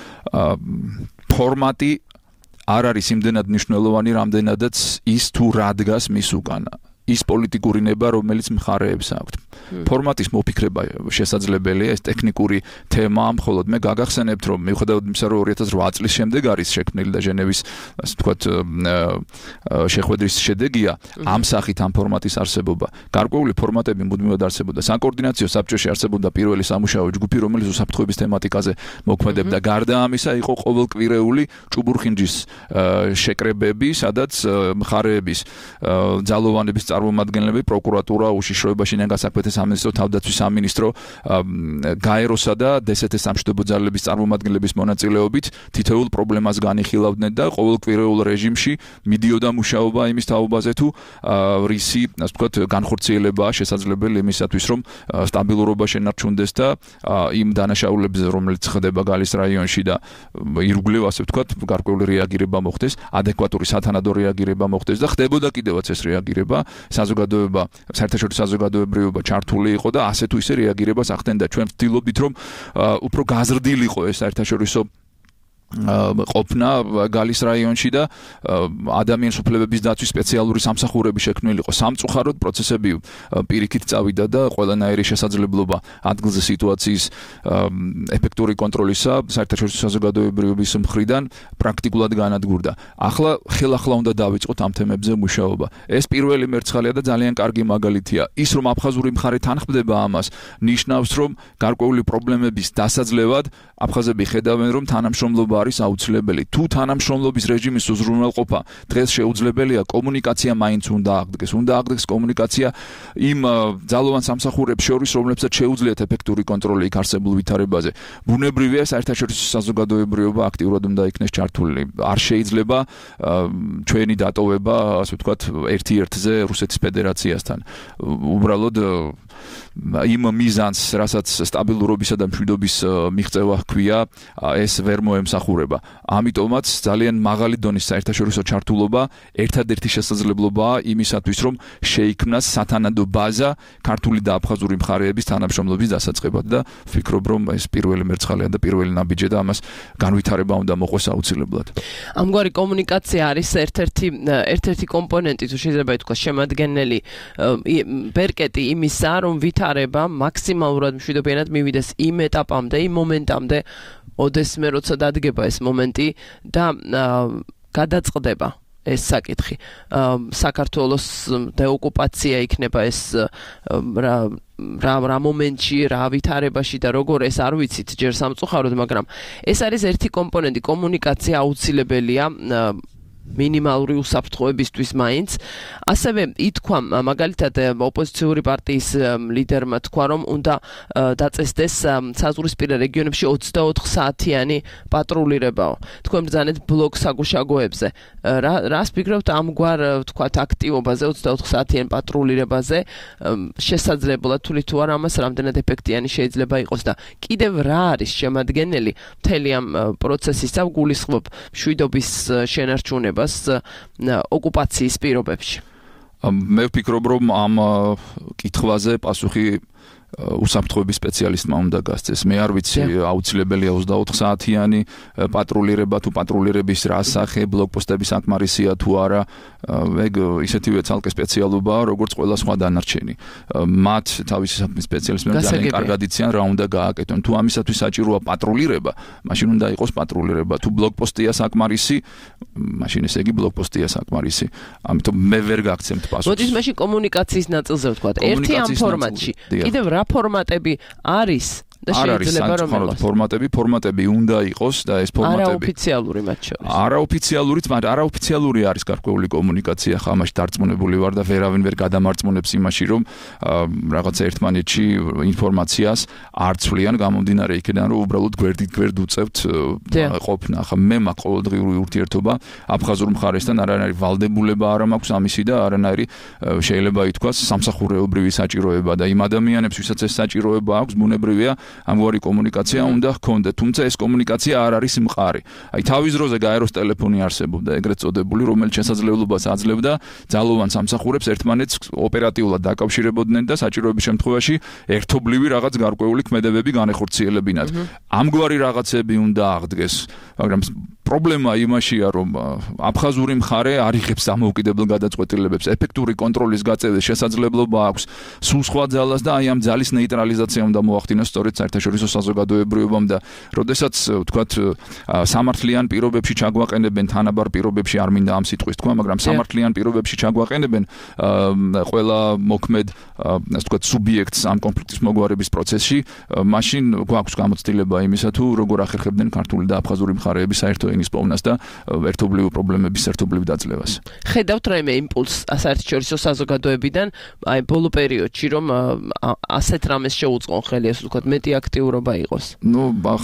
ფორმატი არ არის იმდენად მნიშვნელოვანი, რამდენადაც ის თუ რა დგას მის უკან. ის პოლიტიკური ნება, რომელიც მხარეებს აქვთ. ფორმატის მოფიქრება შესაძლებელია, ეს ტექნიკური თემაა, მხოლოდ მე გაგახსენებთ, რომ მიუხედავად იმისა, რომ 2008 წლის შემდეგ არის შექმნილი და ჟენევის, ასე ვთქვათ, შეხვედრის შედეგია ამ სახით ამ ფორმატის არსებობა. გარკვეული ფორმატები მუდმივად არსებობდა. საკოორდინაციო საბჭოში არსებობდა პირველი სამუშაო ჯგუფი, რომელიც უსაფრთხოების თემატიკაზე მოქმედებდა. გარდა ამისა, იყო ყოველკვირეული ჭუბურხინჯის შეკრებები, სადაც მხარეების ძალოვანების წარმომადგენლები, პროკურატურა, უშიშროება, შინაგან საქმეთა სამინისტრო, თავდაცვის სამინისტრო, გაეროსა და დსთ-ის სამშვიდობო ძალების წარმომადგენლების მონაწილეობით თითოეულ პრობლემას განიხილავდნენ და ყოველკვირეულ რეჟიმში მიდიოდა მუშაობა იმის თაობაზე თუ რისი, ასე ვთქვათ, განხორციელებაა შესაძლებელი იმისათვის, რომ სტაბილურობა შენარჩუნდეს და იმ დანაშაულებზე, რომელიც ხდება გალის რაიონში და ირგვლივ, ასე ვთქვათ, გარკვეული რეაგირება მოხდეს, ადეკვატური სათანადო რეაგირება მოხდეს და ხდებოდა კიდევაც ეს რეაგირება. საზოგადოება, საერთაშორისო საზოგადოებრიობა ჩართული იყო და ასე თუ ისე რეაგირებას ახდენდა. ჩვენ ვთილობთ რომ უფრო გაზრდილიყო ეს საერთაშორისო ყოფნა გალის რაიონში და ადამიანის უფლებების დაცვის სპეციალური სამსახურები შექმნილიყო. სამწუხაროდ პროცესები პირიქით წავიდა და ყველანაირი შესაძლებლობა ადგილზე სიტუაციის ეფექტური კონტროლისა საერთაშორისო საზოგადოებრიობის მხრიდან პრაქტიკულად განადგურდა. ახლა ხელახლა უნდა დავიწყოთ ამ თემებზე მუშაობა. ეს პირველი მერცხალია და ძალიან კარგი მაგალითია. ის რომ აფხაზური მხარე თანხმდება ამას, ნიშნავს რომ გარკვეული პრობლემების დასაძლევად აფხაზები ხედავენ რომ თანამშრომლობა არის აუცილებელი. თუ თანამშრომლობის რეჟიმის უზრუნველყოფა დღეს შეუძლებელია, კომუნიკაცია მაინც უნდა აღდგეს. უნდა აღდგეს კომუნიკაცია იმ ძალოვან სამსახურებს შორის, რომლებსაც შეუძლიათ ეფექტური კონტროლი იქ არსებულ ვითარებაზე. ბუნებრივია საერთაშორისო საზოგადოებრიობა აქტიურად უნდა იქნეს ჩართული. არ შეიძლება ჩვენი დატოვება, ასე ვთქვათ, ერთ-ერთზე რუსეთის ფედერაციასთან. უბრალოდ იმ მიზანს, რასაც სტაბილურობისა და მშვიდობის მიღწევა ჰქვია, ეს ვერ მოემსახურება. ამიტომაც ძალიან მაღალი დონის საერთაშორისო ჩართულობა ერთადერთი შესაძლებლობაა იმისათვის, რომ შეიქმნას სათანადო ბაზა ქართული და აფხაზური მხარეების თანამშრომლობის დასაწყებად და ვფიქრობ, რომ ეს პირველი მერცხალია და პირველი ნაბიჯი და ამას განვითარება უნდა მოყვეს აუცილებლად. ამგვარი კომუნიკაცია არის ერთ-ერთი კომპონენტი, თუ შეიძლება ითქვას, შემადგენელი ბერკეტი იმისა, რომ ვითარება მაქსიმალურად მშვიდობიანად მივიდეს იმ ეტაპამდე, იმ მომენტამდე, ოდესმე როცა დადგება ეს მომენტი და გადაწყდება ეს საკითხი. საქართველოს დეოკუპაცია იქნება ეს რა მომენტში, რა ვითარებაში და როგორ ეს არ ვიცით ჯერ სამწუხაროდ, მაგრამ ეს არის ერთი კომპონენტი, კომუნიკაცია აუცილებელია მინიმალური უსაფრთხოებისთვის მაინც. ასევე ითქვა მაგალითად ოპოზიციური პარტიის ლიდერმა თქვა, რომ უნდა დაწესდეს საზღვრისპირა რეგიონებში 24 საათიანი პატრულირებაო. თქვენ ბრძანეთ ბლოკ საგუშაგოებზე. რას ფიქრობთ ამგვარ თქვათ აქტივობაზე 24 საათიან პატრულირებაზე? შესაძლებლად თვლით თუ არა ამას რამდენად ეფექტიანი შეიძლება იყოს და კიდევ რა არის შემადგენელი მთელი ამ პროცესისა, გულისხმობ მშვიდობის შენარჩუნება ოკუპაციის პირობებში. მე ვფიქრობ, რომ ამ კითხვაზე პასუხი უსაფრთხოების სპეციალისტმა უნდა გასცეს. მე არ ვიცი აუცილებელია 24 საათიანი პატრულირება თუ პატრულირების რა სახე, ბლოკპოსტების საკმარისია თუ არა. ეგ ისეთივე ცალკე სპეციალობაა, როგორც ყველა სხვა დანარჩენი. მათ თავისი საქმის სპეციალისტები ძალიან კარგად იციან რა უნდა გააკეთონ. თუ ამისათვის საჭიროა პატრულირება, მაშინ უნდა იყოს პატრულირება. თუ ბლოკპოსტია საკმარისი, მაშინ ესე იგი ბლოკპოსტია საკმარისი. ამიტომ მე ვერ გაგცემთ პასუხს. მოდის მაშინ კომუნიკაციის ნაწილზე ვთქვათ. ერთი ამ ფორმატში. კიდევ რა ფორმატები არის და შეიძლება რომ ფორმატები უნდა იყოს და ეს ფორმატები არაოფიციალური მათ შორის. არაოფიციალურიც, მაგრამ არაოფიციალური არის გარკვეული კომუნიკაცია, ხა ამაში დარწმუნებული ვარ და ვერავინ ვერ გადამარწმუნებს იმაში, რომ რაღაცა ერთმანეთში ინფორმაციას არ ცვლიან გამომდინარე იქიდან, რომ უბრალოდ გვერდით უწევთ ყოფნა. ხა მე მაქვს ყოველდღიური ურთიერთობა აფხაზურ მხარესთან, არანაირი ვალდებულება არ მაქვს ამისი და არანაირი შეიძლება ითქვას სამსახურეობრივი საჭიროება და იმ ადამიანებს, ვისაც ეს საჭიროება აქვს, ბუნებრივია ამგვარი კომუნიკაცია უნდა ჰქონდეთ, თუმცა ეს კომუნიკაცია არ არის მყარი. აი თავის დროზე გაეროს ტელეფონი არსებობდა, ეგრეთ წოდებული, რომელიც შესაძლებლობას აძლევდა ძალოვან სამსახურებს ერთმანეთს ოპერატიულად დაკავშირებოდნენ და საჭიროების შემთხვევაში ერთობლივი რაღაც გარკვეული ქმედებები განეხორციელებინათ. ამგვარი რაღაცები უნდა აღდგეს, მაგრამ პრობლემა იმაშია, რომ აფხაზური მხარე არ იღებს დამოუკიდებელ გადაწყვეტილებებს, ეფექტური კონტროლის გაწევის შესაძლებლობა აქვს სულ სხვა ძალას და აი ამ ძალის ნეიტრალიზაცია უნდა მოახდინოს სწორედ საერთაშორისო საზოგადოებრივობამ და როდესაც ვთქვათ სამართლიან პირობებში ჩაგვაყენებენ, თანაბარ პირობებში არ მინდა ამ სიტყვის თქვა, მაგრამ სამართლიან პირობებში ჩაგვაყენებენ ყველა მოქმედ ასე ვთქვათ სუბიექტს ამ კონფლიქტის მოგვარების პროცესში, მაშინ გვაქვს გამოცდილება იმისა თუ როგორ ახერხებდნენ ქართული და აფხაზური მხარეების საერთო ენის პოვნას და ერთობლივი პრობლემების ერთობლივ დაძლევას. ხედავთ რაიმე იმპულსს საერთაშორისო საზოგადოებიდან აი ბოლო პერიოდში რომ ასეთ რამეს შეუწყონ ხელი, ასე ვთქვათ, მეტი აქტიურობა იყოს. ნუ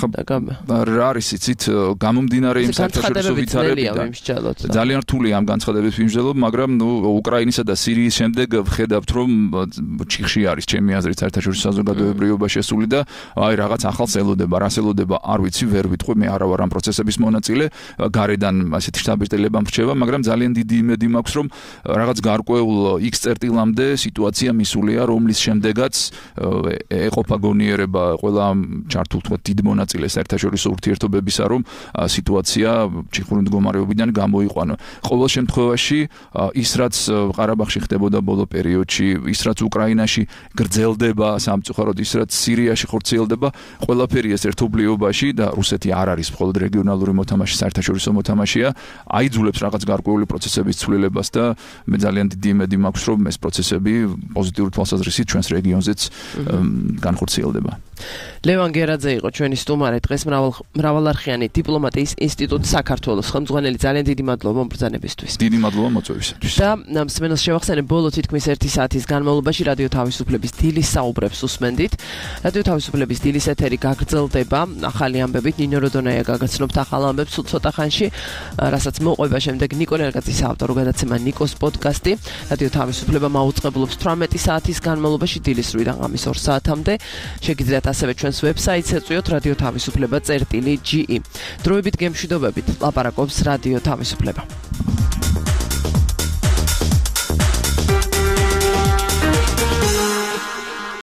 რა არის იცით, გამომდინარე იმ საერთაშორისო ვითარებიდან ძალიან რთულია ამ განცხადების მიმსჯელობა, მაგრამ ნუ უკრაინისა და სირიის შემდეგ ვხედავთ რომ ჩიხში არის ჩემი აზრით საერთაშორისო საზოგადოებრიობა შესული და აი რაღაც ახალს ელოდება, რას ელოდება არ ვიცი, ვერ ვიტყვი, მე არა ვარ ამ პროცესების მონაწილე, გარედან ასეთი შთაბეჭდილება მრჩება, მაგრამ ძალიან დიდი იმედი მაქვს რომ რაღაც გარკვეულ X წერტილამდე სიტუაცია მისულია, რომლის შემდეგაც ეყოფა გონიერება ყველა ჩართულ თქვათ დიდ მონაწილეს საერთაშორისო ურთიერთობებისა, რომ სიტუაცია ჩიხური მდგომარეობიდან გამოიყვანო. ყოველ შემთხვევაში ის რაც ყარაბაღში ხდებოდა ბოლო პერიოდში, ის რაც უკრაინაში გრძელდება სამწუხაროდ, ის რაც სირიაში ხორციელდება, ყველაფერი ეს ერთობლიობაში და რუსეთი არ არის მხოლოდ რეგიონალური მოთამაშე, საერთაშორისო მოთამაშეა, აიძულებს რაღაც გარკვეული პროცესების ცვლილებას და მე ძალიან დიდი იმედი მაქვს, რომ ეს პროცესები პოზიტიური თვალსაზრისით ჩვენს რეგიონზეც განხორციელდება. ლევან გერაძე იყო ჩვენი სტუმარი დღეს მრავალარხიანი დიპლომატიის ინსტიტუტი საქართველოს ხელმძღვანელი. ძალიან დიდი მადლობა მომბრძანებისთვის. დიდი მადლობა მოწვევისათვის. და მსმენელს შევახსენებ, ბოლო თითქმის 1 საათის განმავლობაში რადიო თავისუფლების დილის საუბრებს უსმენდით. რადიო თავისუფლების დილის ეთერი გაგრძელდება ახალი ამბებით. ნინო როდონაია გაგაცნობთ ახალ ამბებს სულ ცოტა ხანში, რასაც მოყვება შემდეგ ნიკოლე ერგაძის ავტორო გადაცემა ნიკოს პოდკასტი. რადიო თავისუფლება მაუწყებლობს 18 საათის განმავლობაში დილის 8-დან ღამის 2 საათამდე. შეგიძლიათ ასევე ჩვენს ვებსაიტს ეწვიოთ radiotavisupleba.ge. დროებით გემშვიდობებით, ლაპარაკობს რადიო თავისუფლება.